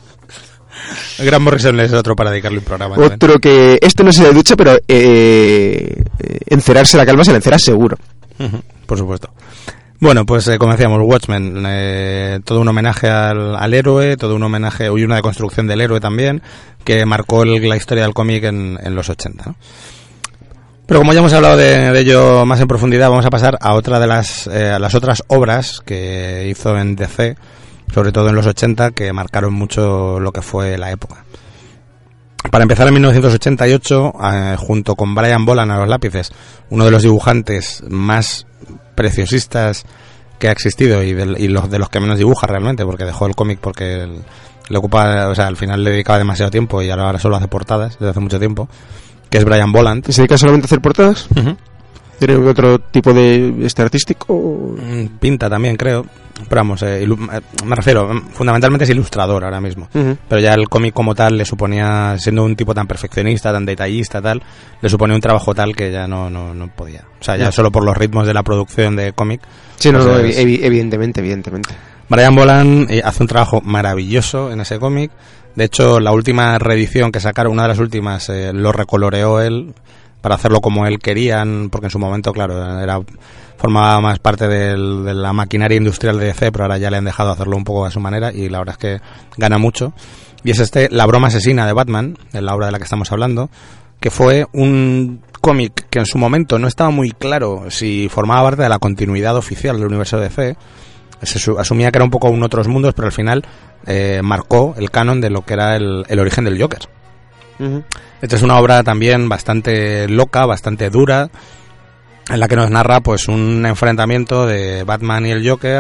El Grant Morrison es otro para dedicarle un programa. Otro también. Que esto no se le ducha, pero encerarse la calva se la encera seguro. Por supuesto. Bueno, pues como decíamos, Watchmen, todo un homenaje al héroe, todo un homenaje y una deconstrucción del héroe también, que marcó la historia del cómic en los 80, ¿no? Pero como ya hemos hablado de ello más en profundidad, vamos a pasar a otra de las otras obras que hizo en DC, sobre todo en los 80, que marcaron mucho lo que fue la época. Para empezar, en 1988, junto con Brian Boland a los lápices, uno de los dibujantes más preciosistas que ha existido y de los que menos dibuja realmente, porque dejó el cómic porque le ocupa, o sea, al final le dedicaba demasiado tiempo y ahora solo hace portadas desde hace mucho tiempo, que es Brian Boland. ¿Y se dedica solamente a hacer portadas? ¿Tiene otro tipo de artístico? Pinta también, creo. Pero vamos, me refiero, fundamentalmente es ilustrador ahora mismo. Pero ya el cómic como tal le suponía, siendo un tipo tan perfeccionista, tan detallista, tal, le suponía un trabajo tal que ya no podía. O sea, ya solo por los ritmos de la producción de cómic. Sí, pues evidentemente. Brian Boland hace un trabajo maravilloso en ese cómic. De hecho, la última reedición que sacaron, una de las últimas, lo recoloreó él para hacerlo como él quería, porque en su momento, claro, formaba más parte de la maquinaria industrial de DC, pero ahora ya le han dejado hacerlo un poco a su manera y la verdad es que gana mucho. Y es La broma asesina de Batman, en la obra de la que estamos hablando, que fue un cómic que en su momento no estaba muy claro si formaba parte de la continuidad oficial del universo de DC. Se asumía que era un poco un Otros Mundos, pero al final marcó el canon de lo que era el origen del Joker. Esta es una obra también bastante loca, bastante dura, en la que nos narra pues un enfrentamiento de Batman y el Joker,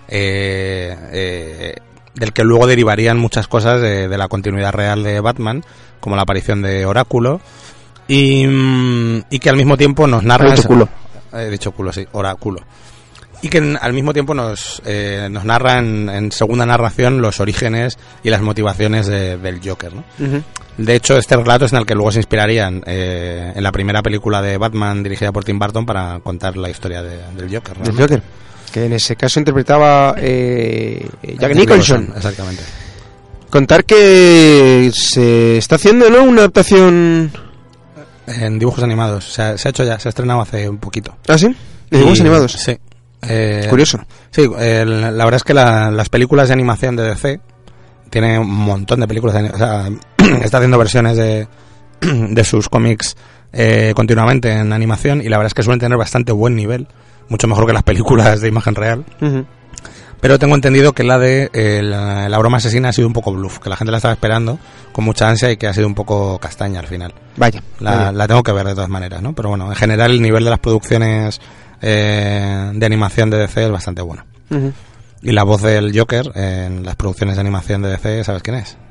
del que luego derivarían muchas cosas de la continuidad real de Batman, como la aparición de Oráculo, y que al mismo tiempo nos narra... He dicho culo, sí, Oráculo. Y que al mismo tiempo nos narra en segunda narración los orígenes y las motivaciones del Joker, ¿no? De hecho, este relato es en el que luego se inspirarían en la primera película de Batman dirigida por Tim Burton para contar la historia del Joker, ¿no? Del Joker, que en ese caso interpretaba Jack Nicholson. Exactamente. Contar que se está haciendo, ¿no?, una adaptación en dibujos animados. O sea, se ha hecho ya, se ha estrenado hace un poquito. ¿Ah, sí? ¿De dibujos animados? Sí. Curioso. Sí, la verdad es que las películas de animación de DC, tiene un montón de películas o sea, está haciendo versiones de sus cómics continuamente en animación, y la verdad es que suelen tener bastante buen nivel, mucho mejor que las películas de imagen real. Pero tengo entendido que la de la broma asesina ha sido un poco bluff, que la gente la estaba esperando con mucha ansia y que ha sido un poco castaña al final. Vaya. La tengo que ver de todas maneras, ¿no? Pero bueno, en general el nivel de las producciones de animación de DC es bastante bueno. Y la voz del Joker en las producciones de animación de DC, ¿sabes quién es?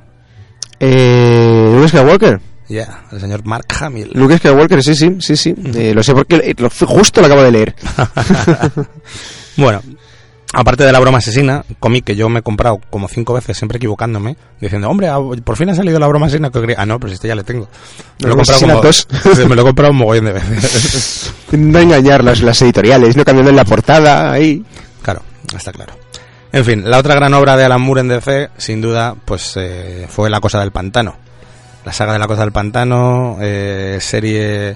Luke Skywalker. El señor Mark Hamill. Luke Skywalker, sí. Lo sé porque justo lo acabo de leer. Bueno, aparte de La broma asesina, cómic que yo me he comprado como 5 veces, siempre equivocándome, diciendo, hombre, por fin ha salido La broma asesina. No, pero si este ya le tengo. Me lo he comprado un mogollón de veces. No engañar las editoriales, no cambiando en la portada ahí. Claro, está claro. En fin, la otra gran obra de Alan Moore en DC, sin duda, pues fue La cosa del pantano. La saga de La cosa del pantano, serie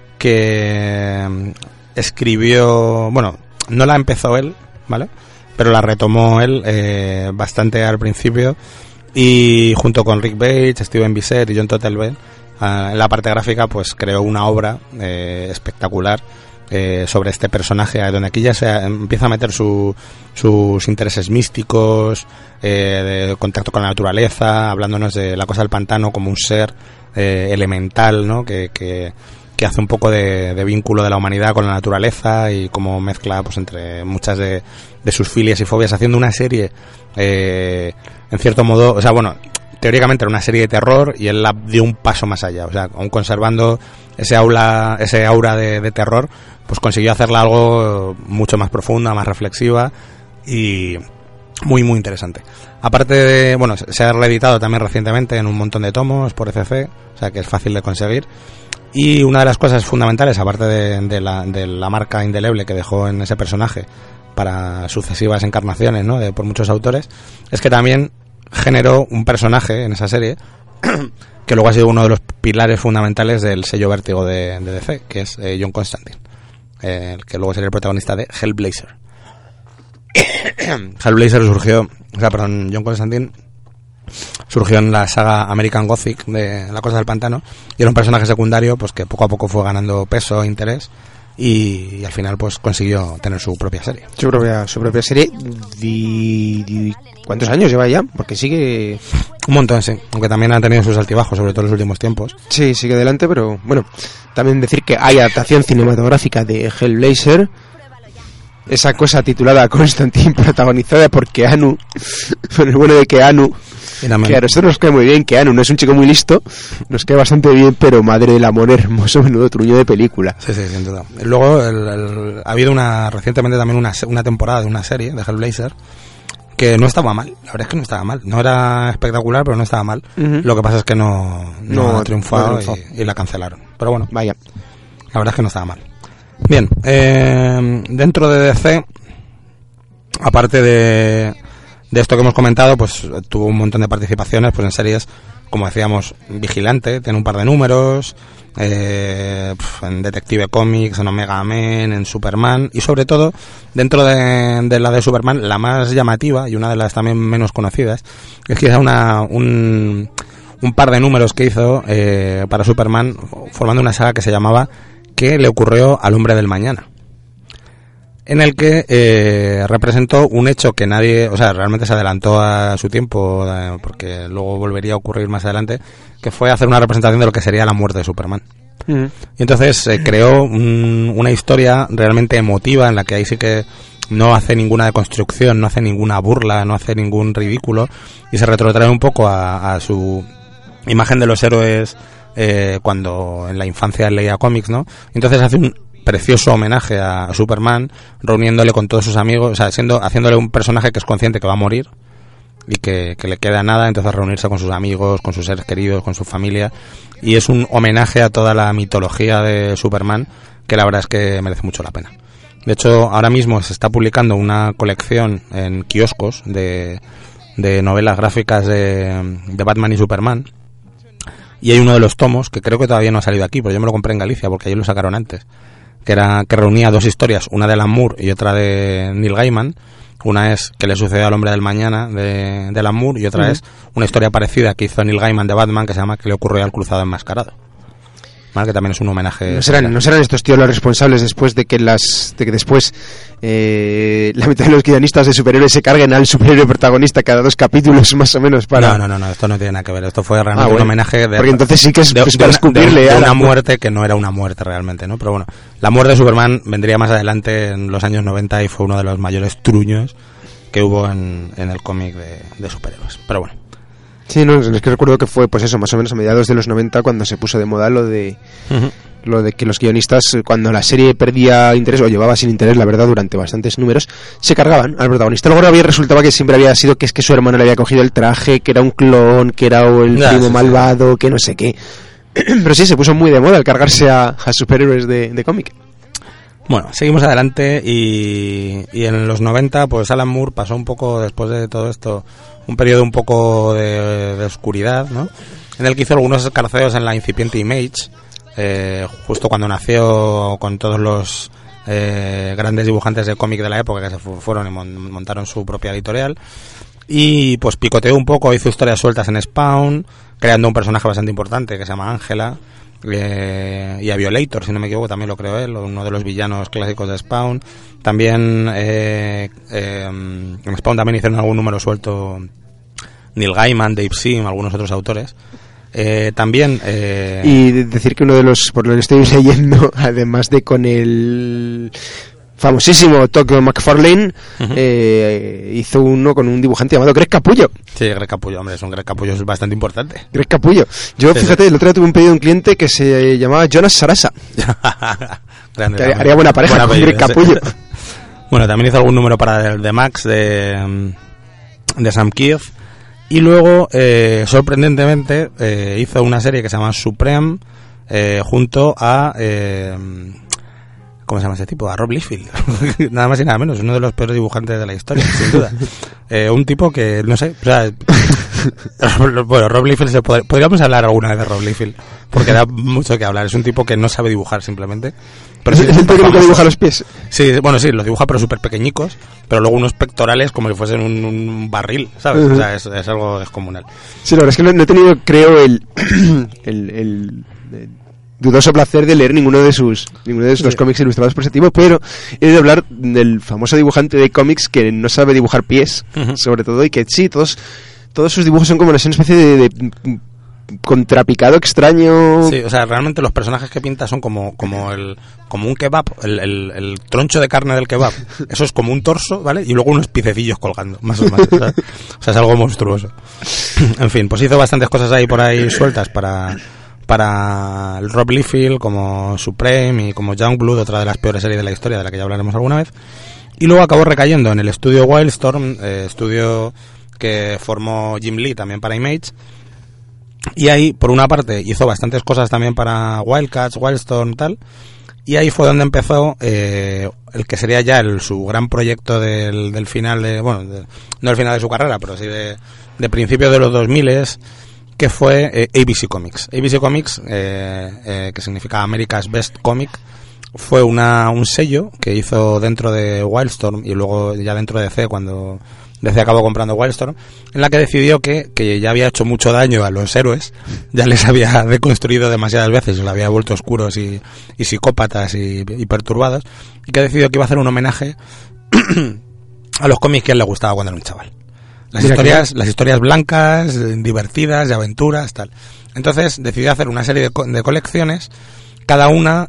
que escribió, bueno, no la empezó él, ¿vale? Pero la retomó él bastante al principio, y junto con Rick Bates, Steven Bissett y John Turteltaub, en la parte gráfica pues creó una obra espectacular sobre este personaje, donde aquí ya se empieza a meter sus intereses místicos, de contacto con la naturaleza, hablándonos de la cosa del pantano como un ser elemental, ¿no? que hace un poco de vínculo de la humanidad con la naturaleza, y como mezcla pues entre muchas de sus filias y fobias, haciendo una serie en cierto modo, o sea, bueno, teóricamente era una serie de terror y él la dio un paso más allá, o sea, aún conservando ese aura de terror, pues consiguió hacerla algo mucho más profunda, más reflexiva y muy muy interesante. Aparte de, bueno, se ha reeditado también recientemente en un montón de tomos por ECC, o sea que es fácil de conseguir. Y una de las cosas fundamentales, aparte de la marca indeleble que dejó en ese personaje para sucesivas encarnaciones, ¿no? Por muchos autores, es que también generó un personaje en esa serie que luego ha sido uno de los pilares fundamentales del sello Vértigo de DC, que es John Constantine, que luego sería el protagonista de Hellblazer. John Constantine surgió en la saga American Gothic de La Cosa del Pantano, y era un personaje secundario pues que poco a poco fue ganando peso e interés, y al final pues consiguió tener su propia serie. Su propia serie. ¿Cuántos años lleva ya? Porque sigue... Un montón, sí, aunque también ha tenido sus altibajos, sobre todo en los últimos tiempos. Sí, sigue adelante, pero bueno, también decir que hay adaptación cinematográfica de Hellblazer, esa cosa titulada Constantine, protagonizada por Keanu, por el bueno de Keanu, que a nosotros nos cae muy bien. Keanu no es un chico muy listo, nos cae bastante bien, pero madre del amor hermoso, menudo truño de película. Sí, sin duda. Luego ha habido recientemente también una temporada de una serie de Hellblazer que no estaba mal, la verdad es que no estaba mal, no era espectacular, pero no estaba mal. Lo que pasa es que no ha triunfado y la cancelaron, pero bueno, vaya, la verdad es que no estaba mal. Bien, dentro de DC, aparte de esto que hemos comentado, pues tuvo un montón de participaciones pues en series, como decíamos, Vigilante, tiene un par de números, en Detective Comics, en Omega Men, en Superman, y sobre todo, dentro de la de Superman, la más llamativa, y una de las también menos conocidas, es que era un par de números que hizo para Superman, formando una saga que se llamaba ¿Qué le ocurrió al hombre del mañana?, en el que representó un hecho que nadie, o sea, realmente se adelantó a su tiempo, porque luego volvería a ocurrir más adelante, que fue hacer una representación de lo que sería la muerte de Superman. Y entonces creó una historia realmente emotiva, en la que ahí sí que no hace ninguna deconstrucción, no hace ninguna burla, no hace ningún ridículo, y se retrotrae un poco a su imagen de los héroes cuando en la infancia leía cómics, ¿no? Entonces hace un precioso homenaje a Superman, reuniéndole con todos sus amigos, o sea, haciéndole un personaje que es consciente que va a morir y que le queda nada, entonces reunirse con sus amigos, con sus seres queridos, con su familia, y es un homenaje a toda la mitología de Superman que la verdad es que merece mucho la pena. De hecho, ahora mismo se está publicando una colección en kioscos de novelas gráficas de Batman y Superman, y hay uno de los tomos que creo que todavía no ha salido aquí, pero yo me lo compré en Galicia porque ellos lo sacaron antes, que reunía dos historias, una de Alan Moore y otra de Neil Gaiman. Una es que le sucedió al hombre del mañana de Alan Moore, y otra es una historia parecida que hizo Neil Gaiman de Batman, que se llama Que le ocurrió al cruzado enmascarado, ¿vale? Que también es un homenaje. ¿No serán estos tíos los responsables después de que después la mitad de los guionistas de superhéroes se carguen al superhéroe protagonista cada 2 capítulos más o menos para... No, esto no tiene nada que ver, esto fue realmente un homenaje porque entonces sí que es para escupirle de una muerte que no era una muerte realmente, ¿no? Pero bueno, la muerte de Superman vendría más adelante en los años 90 y fue uno de los mayores truños que hubo en el cómic de superhéroes, pero bueno. Sí, no, es que recuerdo que fue, pues eso, más o menos a mediados de los 90 cuando se puso de moda lo de que los guionistas, cuando la serie perdía interés, o llevaba sin interés, la verdad, durante bastantes números, se cargaban al protagonista. Luego resultaba que siempre había sido que es que su hermano le había cogido el traje, que era un clon, que era el primo malvado, que no sé qué. Pero sí, se puso muy de moda el cargarse a superhéroes de cómic. Bueno, seguimos adelante y en los 90 pues Alan Moore pasó un poco, después de todo esto, un periodo un poco de oscuridad, ¿no? En el que hizo algunos escarceos en la incipiente Image, justo cuando nació, con todos los grandes dibujantes de cómic de la época que se fueron y montaron su propia editorial. y pues picoteó un poco, hizo historias sueltas en Spawn, creando un personaje bastante importante que se llama Ángela, y a Violator, si no me equivoco, también lo creó él, uno de los villanos clásicos de Spawn. También en Spawn también hicieron algún número suelto Neil Gaiman, Dave Sim, algunos otros autores. También y decir que uno de los, por lo que estoy leyendo, además de con el famosísimo Todd McFarlane, hizo uno con un dibujante llamado Greg Capullo. Sí, Greg Capullo, hombre, Greg Capullo es bastante importante. Greg Capullo. Yo, sí, fíjate, el otro día tuve un pedido de un cliente que se llamaba Jonas Sarasa. Grande, que haría buena pareja con Greg Capullo. Bueno, también hizo algún número para el de Max de Sam Keith. Y luego, sorprendentemente, hizo una serie que se llama Supreme, junto a... ¿cómo se llama ese tipo? A Rob Liefeld. Nada más y nada menos, uno de los peores dibujantes de la historia, sin duda. Un tipo que, no sé, o sea... bueno, Rob Liefeld, podríamos hablar alguna vez de Rob Liefeld, porque da mucho que hablar. Es un tipo que no sabe dibujar, simplemente. Pero sí, ¿es el tipo que dibuja los pies? Sí, bueno, sí, los dibuja, pero súper pequeñicos, pero luego unos pectorales como si fuesen un barril, ¿sabes? O sea, es algo descomunal. Sí, la verdad es que no he tenido, creo, el dudoso placer de leer ninguno de los cómics ilustrados por ese tipo, pero he de hablar del famoso dibujante de cómics que no sabe dibujar pies, sobre todo, y que sí, todos sus dibujos son como una especie de contrapicado extraño. Sí, o sea, realmente los personajes que pinta son como un kebab, el troncho de carne del kebab. Eso es como un torso, ¿vale? Y luego unos piececillos colgando, más o menos, ¿sabes? O sea, es algo monstruoso. En fin, pues hizo bastantes cosas ahí por ahí sueltas para el Rob Liefeld, como Supreme y como Youngblood, otra de las peores series de la historia, de la que ya hablaremos alguna vez. Y luego acabó recayendo en el estudio Wildstorm, estudio que formó Jim Lee también para Image. Y ahí, por una parte, hizo bastantes cosas también para Wildcats, Wildstorm, tal. Y ahí fue donde empezó el que sería ya su gran proyecto del final no el final de su carrera, pero sí de principios de los 2000, que fue ABC Comics. ABC Comics, que significa America's Best Comic, fue un sello que hizo dentro de Wildstorm y luego ya dentro de DC, cuando DC acabó comprando Wildstorm, en la que decidió que ya había hecho mucho daño a los héroes, ya les había deconstruido demasiadas veces, los había vuelto oscuros y psicópatas y perturbados, y que decidió que iba a hacer un homenaje a los cómics que a él le gustaba cuando era un chaval. Las historias blancas, divertidas, de aventuras, tal. Entonces decidió hacer una serie de colecciones, cada una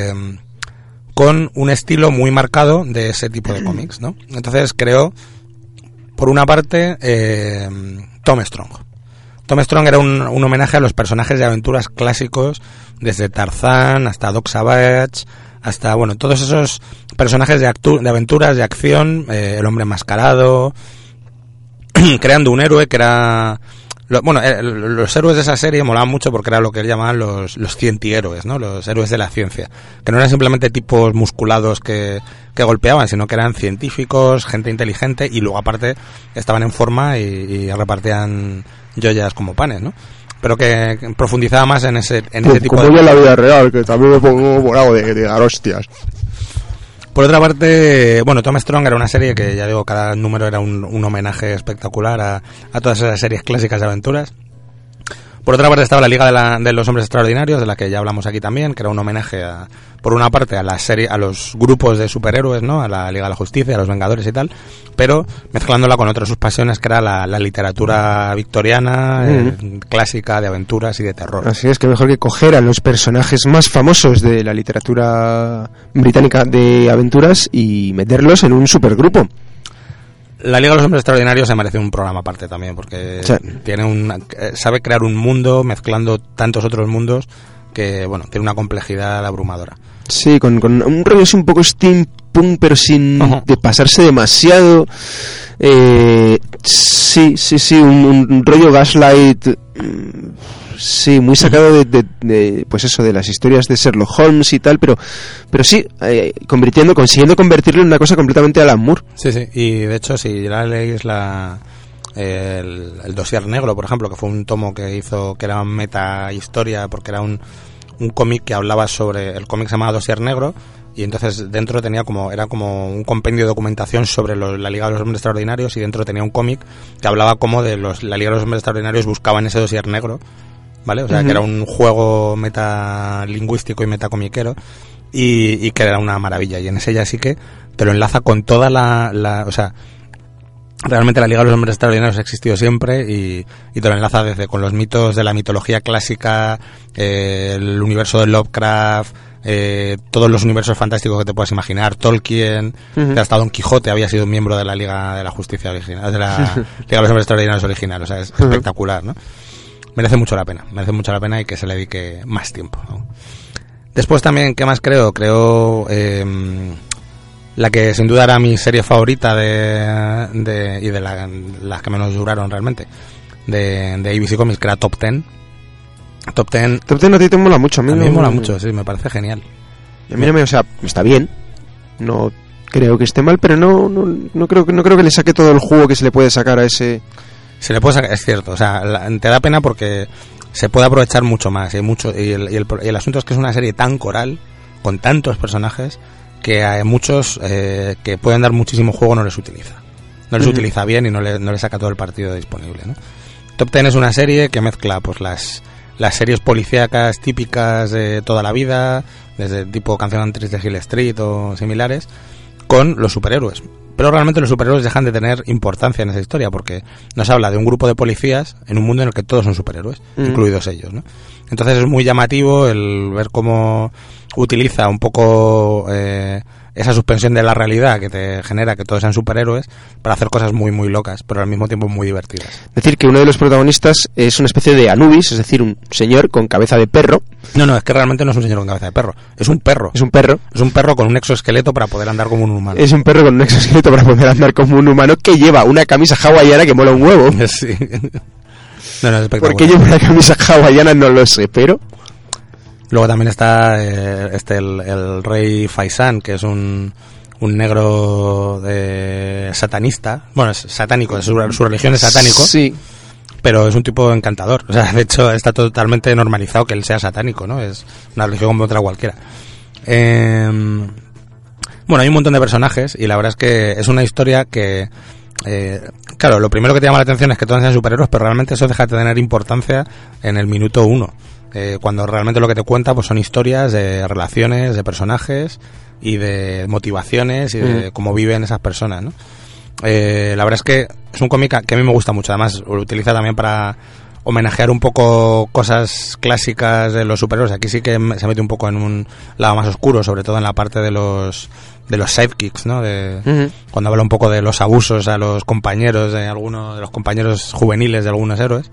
con un estilo muy marcado de ese tipo de cómics, ¿no? Entonces creó, por una parte, Tom Strong. Tom Strong era un homenaje a los personajes de aventuras clásicos, desde Tarzán hasta Doc Savage, hasta, bueno, todos esos personajes de aventuras, de acción, el hombre enmascarado, creando un héroe que era... los héroes de esa serie molaban mucho porque era lo que él llamaban los cientihéroes, ¿no? Los héroes de la ciencia, que no eran simplemente tipos musculados que golpeaban, sino que eran científicos, gente inteligente, y luego aparte estaban en forma y repartían joyas como panes, ¿no? Pero que profundizaba más en ese tipo como yo en la vida real, que también me pongo morado de dar hostias. Por otra parte, bueno, Tom Strong era una serie que, ya digo, cada número era un homenaje espectacular a todas esas series clásicas de aventuras. Por otra parte estaba la Liga de los Hombres Extraordinarios, de la que ya hablamos aquí también, que era un homenaje por una parte a los grupos de superhéroes, ¿no? A la Liga de la Justicia, a los Vengadores y tal, pero mezclándola con otras sus pasiones, que era la literatura victoriana, clásica, de aventuras y de terror. Así es, que mejor que coger a los personajes más famosos de la literatura británica de aventuras y meterlos en un supergrupo. La Liga de los Hombres Extraordinarios se merece un programa aparte también, porque sí, sabe crear un mundo mezclando tantos otros mundos que, bueno, tiene una complejidad abrumadora. Sí, con un rollo así un poco steampunk, pero sin de pasarse demasiado. Sí, un rollo Gaslight. Sí, muy sacado de pues eso, de las historias de Sherlock Holmes y tal, pero sí, consiguiendo convertirlo en una cosa completamente Alan Moore. Sí, y de hecho, si ya leéis el Dossier Negro, por ejemplo, que fue un tomo que hizo, que era meta historia, porque era un un cómic que hablaba sobre... El cómic se llamaba Dossier Negro, y entonces dentro era como un compendio de documentación sobre la Liga de los Hombres Extraordinarios, y dentro tenía un cómic que hablaba como de la Liga de los Hombres Extraordinarios buscaban ese Dossier Negro, ¿vale? O sea, que era un juego metalingüístico y metacomiquero, y que era una maravilla. Y en ese ya sí que te lo enlaza con toda o sea, realmente la Liga de los Hombres Extraordinarios ha existido siempre, y te lo enlaza desde con los mitos de la mitología clásica, el universo de Lovecraft, todos los universos fantásticos que te puedas imaginar, Tolkien, hasta Don Quijote había sido un miembro de la Liga de la Justicia original, de la Liga de los Hombres Extraordinarios original. O sea, es espectacular, ¿no? Merece mucho la pena y que se le dedique más tiempo, ¿no? Después también, ¿qué más creo? Creo la que sin duda era mi serie favorita y de las que menos duraron realmente, de ABC Comics, que era Top Ten. Top Ten a ti te mola mucho. A mí me mola mucho, sí, me parece genial. Y a mí o sea, está bien. No creo que esté mal, pero no creo que le saque todo el jugo que se le puede sacar a ese... Se le puede sacar, es cierto, o sea, te da pena porque se puede aprovechar mucho más, y el asunto es que es una serie tan coral, con tantos personajes, que a muchos que pueden dar muchísimo juego no les utiliza. No les utiliza bien y no le saca todo el partido disponible, ¿no? Top Ten es una serie que mezcla pues las series policíacas típicas de toda la vida, desde tipo Canción Antes de Hill Street o similares, con los superhéroes. Pero realmente los superhéroes dejan de tener importancia en esa historia, porque nos habla de un grupo de policías en un mundo en el que todos son superhéroes, incluidos ellos, ¿no? Entonces es muy llamativo el ver cómo utiliza un poco esa suspensión de la realidad que te genera que todos sean superhéroes para hacer cosas muy muy locas, pero al mismo tiempo muy divertidas. Es decir, que uno de los protagonistas es una especie de Anubis, es decir, un señor con cabeza de perro. No, es que realmente no es un señor con cabeza de perro, es un perro. Es un perro. Es un perro con un exoesqueleto para poder andar como un humano. Es un perro con un exoesqueleto para poder andar como un humano, que lleva una camisa hawaiana que mola un huevo. Sí. No, es espectacular. ¿Por qué lleva una camisa hawaiana? No lo sé, pero... Luego también está el rey Faisán, que es un negro satanista. Bueno, es satánico, su religión es satánico. Sí. Pero es un tipo encantador. O sea, de hecho, está totalmente normalizado que él sea satánico, ¿no? Es una religión como otra cualquiera. Bueno, hay un montón de personajes y la verdad es que es una historia que... claro, lo primero que te llama la atención es que todos sean superhéroes, pero realmente eso deja de tener importancia en el minuto 1. Cuando realmente lo que te cuenta pues son historias de relaciones, de personajes y de motivaciones y de cómo viven esas personas, ¿no? La verdad es que es un cómic que a mí me gusta mucho. Además lo utiliza también para homenajear un poco cosas clásicas de los superhéroes. Aquí sí que se mete un poco en un lado más oscuro, sobre todo en la parte de los sidekicks, ¿no? Cuando habla un poco de los abusos a los compañeros de algunos de los compañeros juveniles de algunos héroes.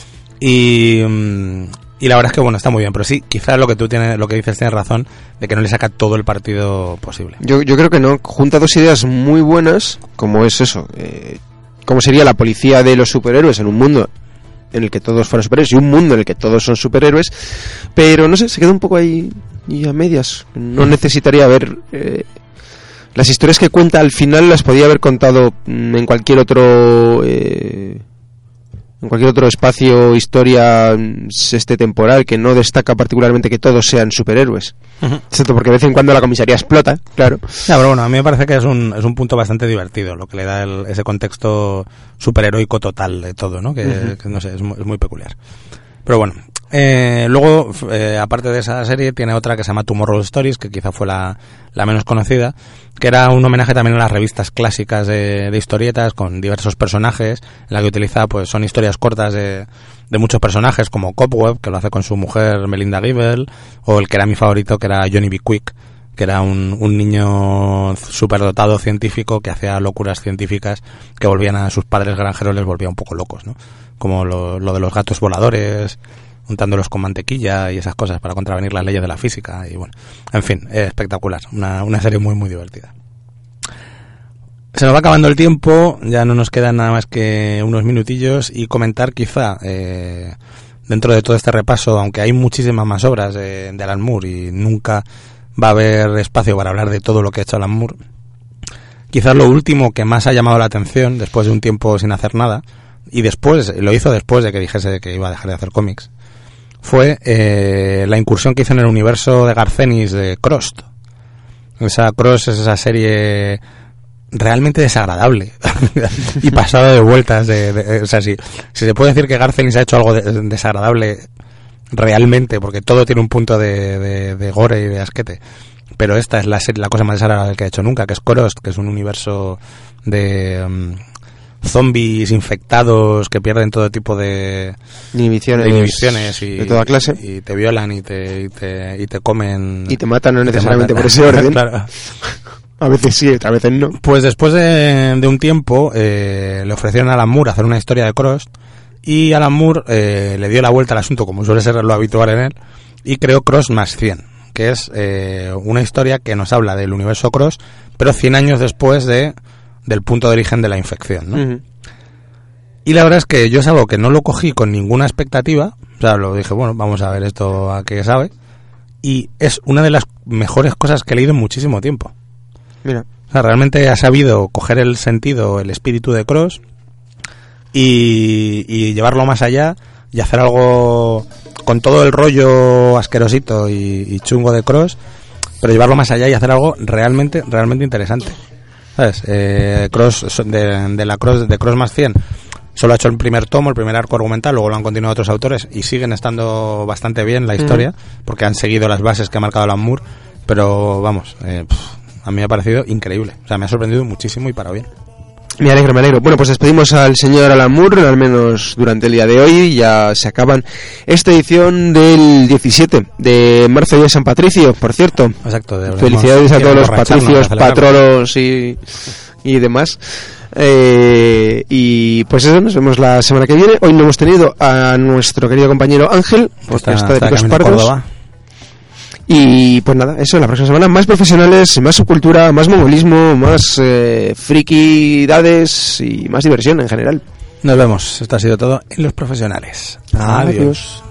Y la verdad es que bueno, está muy bien, pero sí, quizás lo que dices tienes razón, de que no le saca todo el partido posible. Yo creo que no, junta dos ideas muy buenas, como es eso, cómo sería la policía de los superhéroes en un mundo en el que todos fueran superhéroes y un mundo en el que todos son superhéroes, pero no sé, se queda un poco ahí y a medias. No necesitaría ver... las historias que cuenta al final las podía haber contado en cualquier otro... en cualquier otro espacio, historia temporal, que no destaca particularmente que todos sean superhéroes. Excepto porque de vez en cuando la comisaría explota, claro. Ya, pero bueno, a mí me parece que es un punto bastante divertido, lo que le da ese contexto superheroico total de todo, ¿no? Que no sé, es muy peculiar. Pero bueno, luego, aparte de esa serie, tiene otra que se llama Tomorrow's Stories, que quizá fue la menos conocida, que era un homenaje también a las revistas clásicas de historietas, con diversos personajes, en la que utiliza, pues son historias cortas de muchos personajes, como Cobweb, que lo hace con su mujer Melinda Gable, o el que era mi favorito, que era Johnny B. Quick, que era un niño superdotado científico que hacía locuras científicas que volvían a sus padres granjeros, les volvía un poco locos, ¿no? Como lo de los gatos voladores, untándolos con mantequilla y esas cosas para contravenir las leyes de la física. Y bueno, en fin, espectacular, una serie muy muy divertida. Se nos va acabando el tiempo, ya no nos quedan nada más que unos minutillos, y comentar quizá dentro de todo este repaso, aunque hay muchísimas más obras de Alan Moore y nunca va a haber espacio para hablar de todo lo que ha hecho Alan Moore, quizás lo último que más ha llamado la atención después de un tiempo sin hacer nada, y lo hizo después de que dijese que iba a dejar de hacer cómics, fue la incursión que hizo en el universo de Garcenis de Crossed. Crossed es esa serie realmente desagradable y pasada de vueltas. O sea, si se puede decir que Garcenis ha hecho algo desagradable realmente, porque todo tiene un punto de gore y de asquete, pero esta es la cosa más desagradable que ha hecho nunca, que es Crossed, que es un universo de zombies infectados que pierden todo tipo de inhibiciones y de toda clase, y te violan y te comen y te matan, no necesariamente por ese orden. Claro. A veces sí, a veces no. Pues después de un tiempo le ofrecieron a Alan Moore hacer una historia de Crossed, y Alan Moore le dio la vuelta al asunto, como suele ser lo habitual en él, y creó Crossed más 100, que es una historia que nos habla del universo Crossed, pero 100 años después del punto de origen de la infección, ¿no? Uh-huh. Y la verdad es que yo es algo que no lo cogí con ninguna expectativa. O sea, lo dije, bueno, vamos a ver esto a qué sabe, y es una de las mejores cosas que he leído en muchísimo tiempo. Mira. O sea, realmente ha sabido coger el sentido, el espíritu de Crossed y llevarlo más allá y hacer algo con todo el rollo asquerosito y chungo de Crossed, pero llevarlo más allá y hacer algo realmente interesante. ¿Sabes? Crossed de Crossed más 100 solo ha hecho el primer tomo, el primer arco argumental, luego lo han continuado otros autores y siguen estando bastante bien la historia, porque han seguido las bases que ha marcado Alan Moore, pero vamos, a mí me ha parecido increíble. O sea, me ha sorprendido muchísimo y para bien. Me alegro. Bueno, pues despedimos al señor Alan Moore, al menos durante el día de hoy. Ya se acaban esta edición del 17 de marzo, día de San Patricio, por cierto. Exacto. Felicidades a todos los patricios, patronos y demás. Y pues eso, nos vemos la semana que viene. Hoy no hemos tenido a nuestro querido compañero Ángel, porque está de Picos Pardos. Y pues nada, eso, la próxima semana más profesionales, más subcultura, más mongolismo, más friquidades y más diversión en general. Nos vemos, esto ha sido todo en Los Profesionales. Adiós.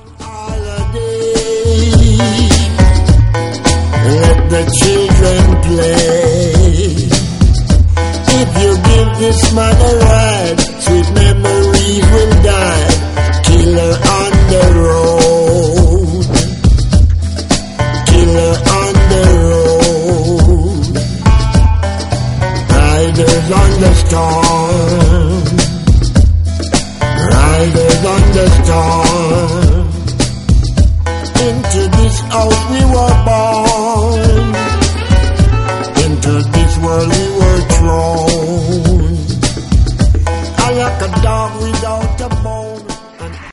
Let the children play. If you give this man a ride, sweet memories will die. Killer on the road, killer on the road. Riders on the storm, riders on the storm. Into this house we were born, into this world we were thrown. I like a dog without a bone.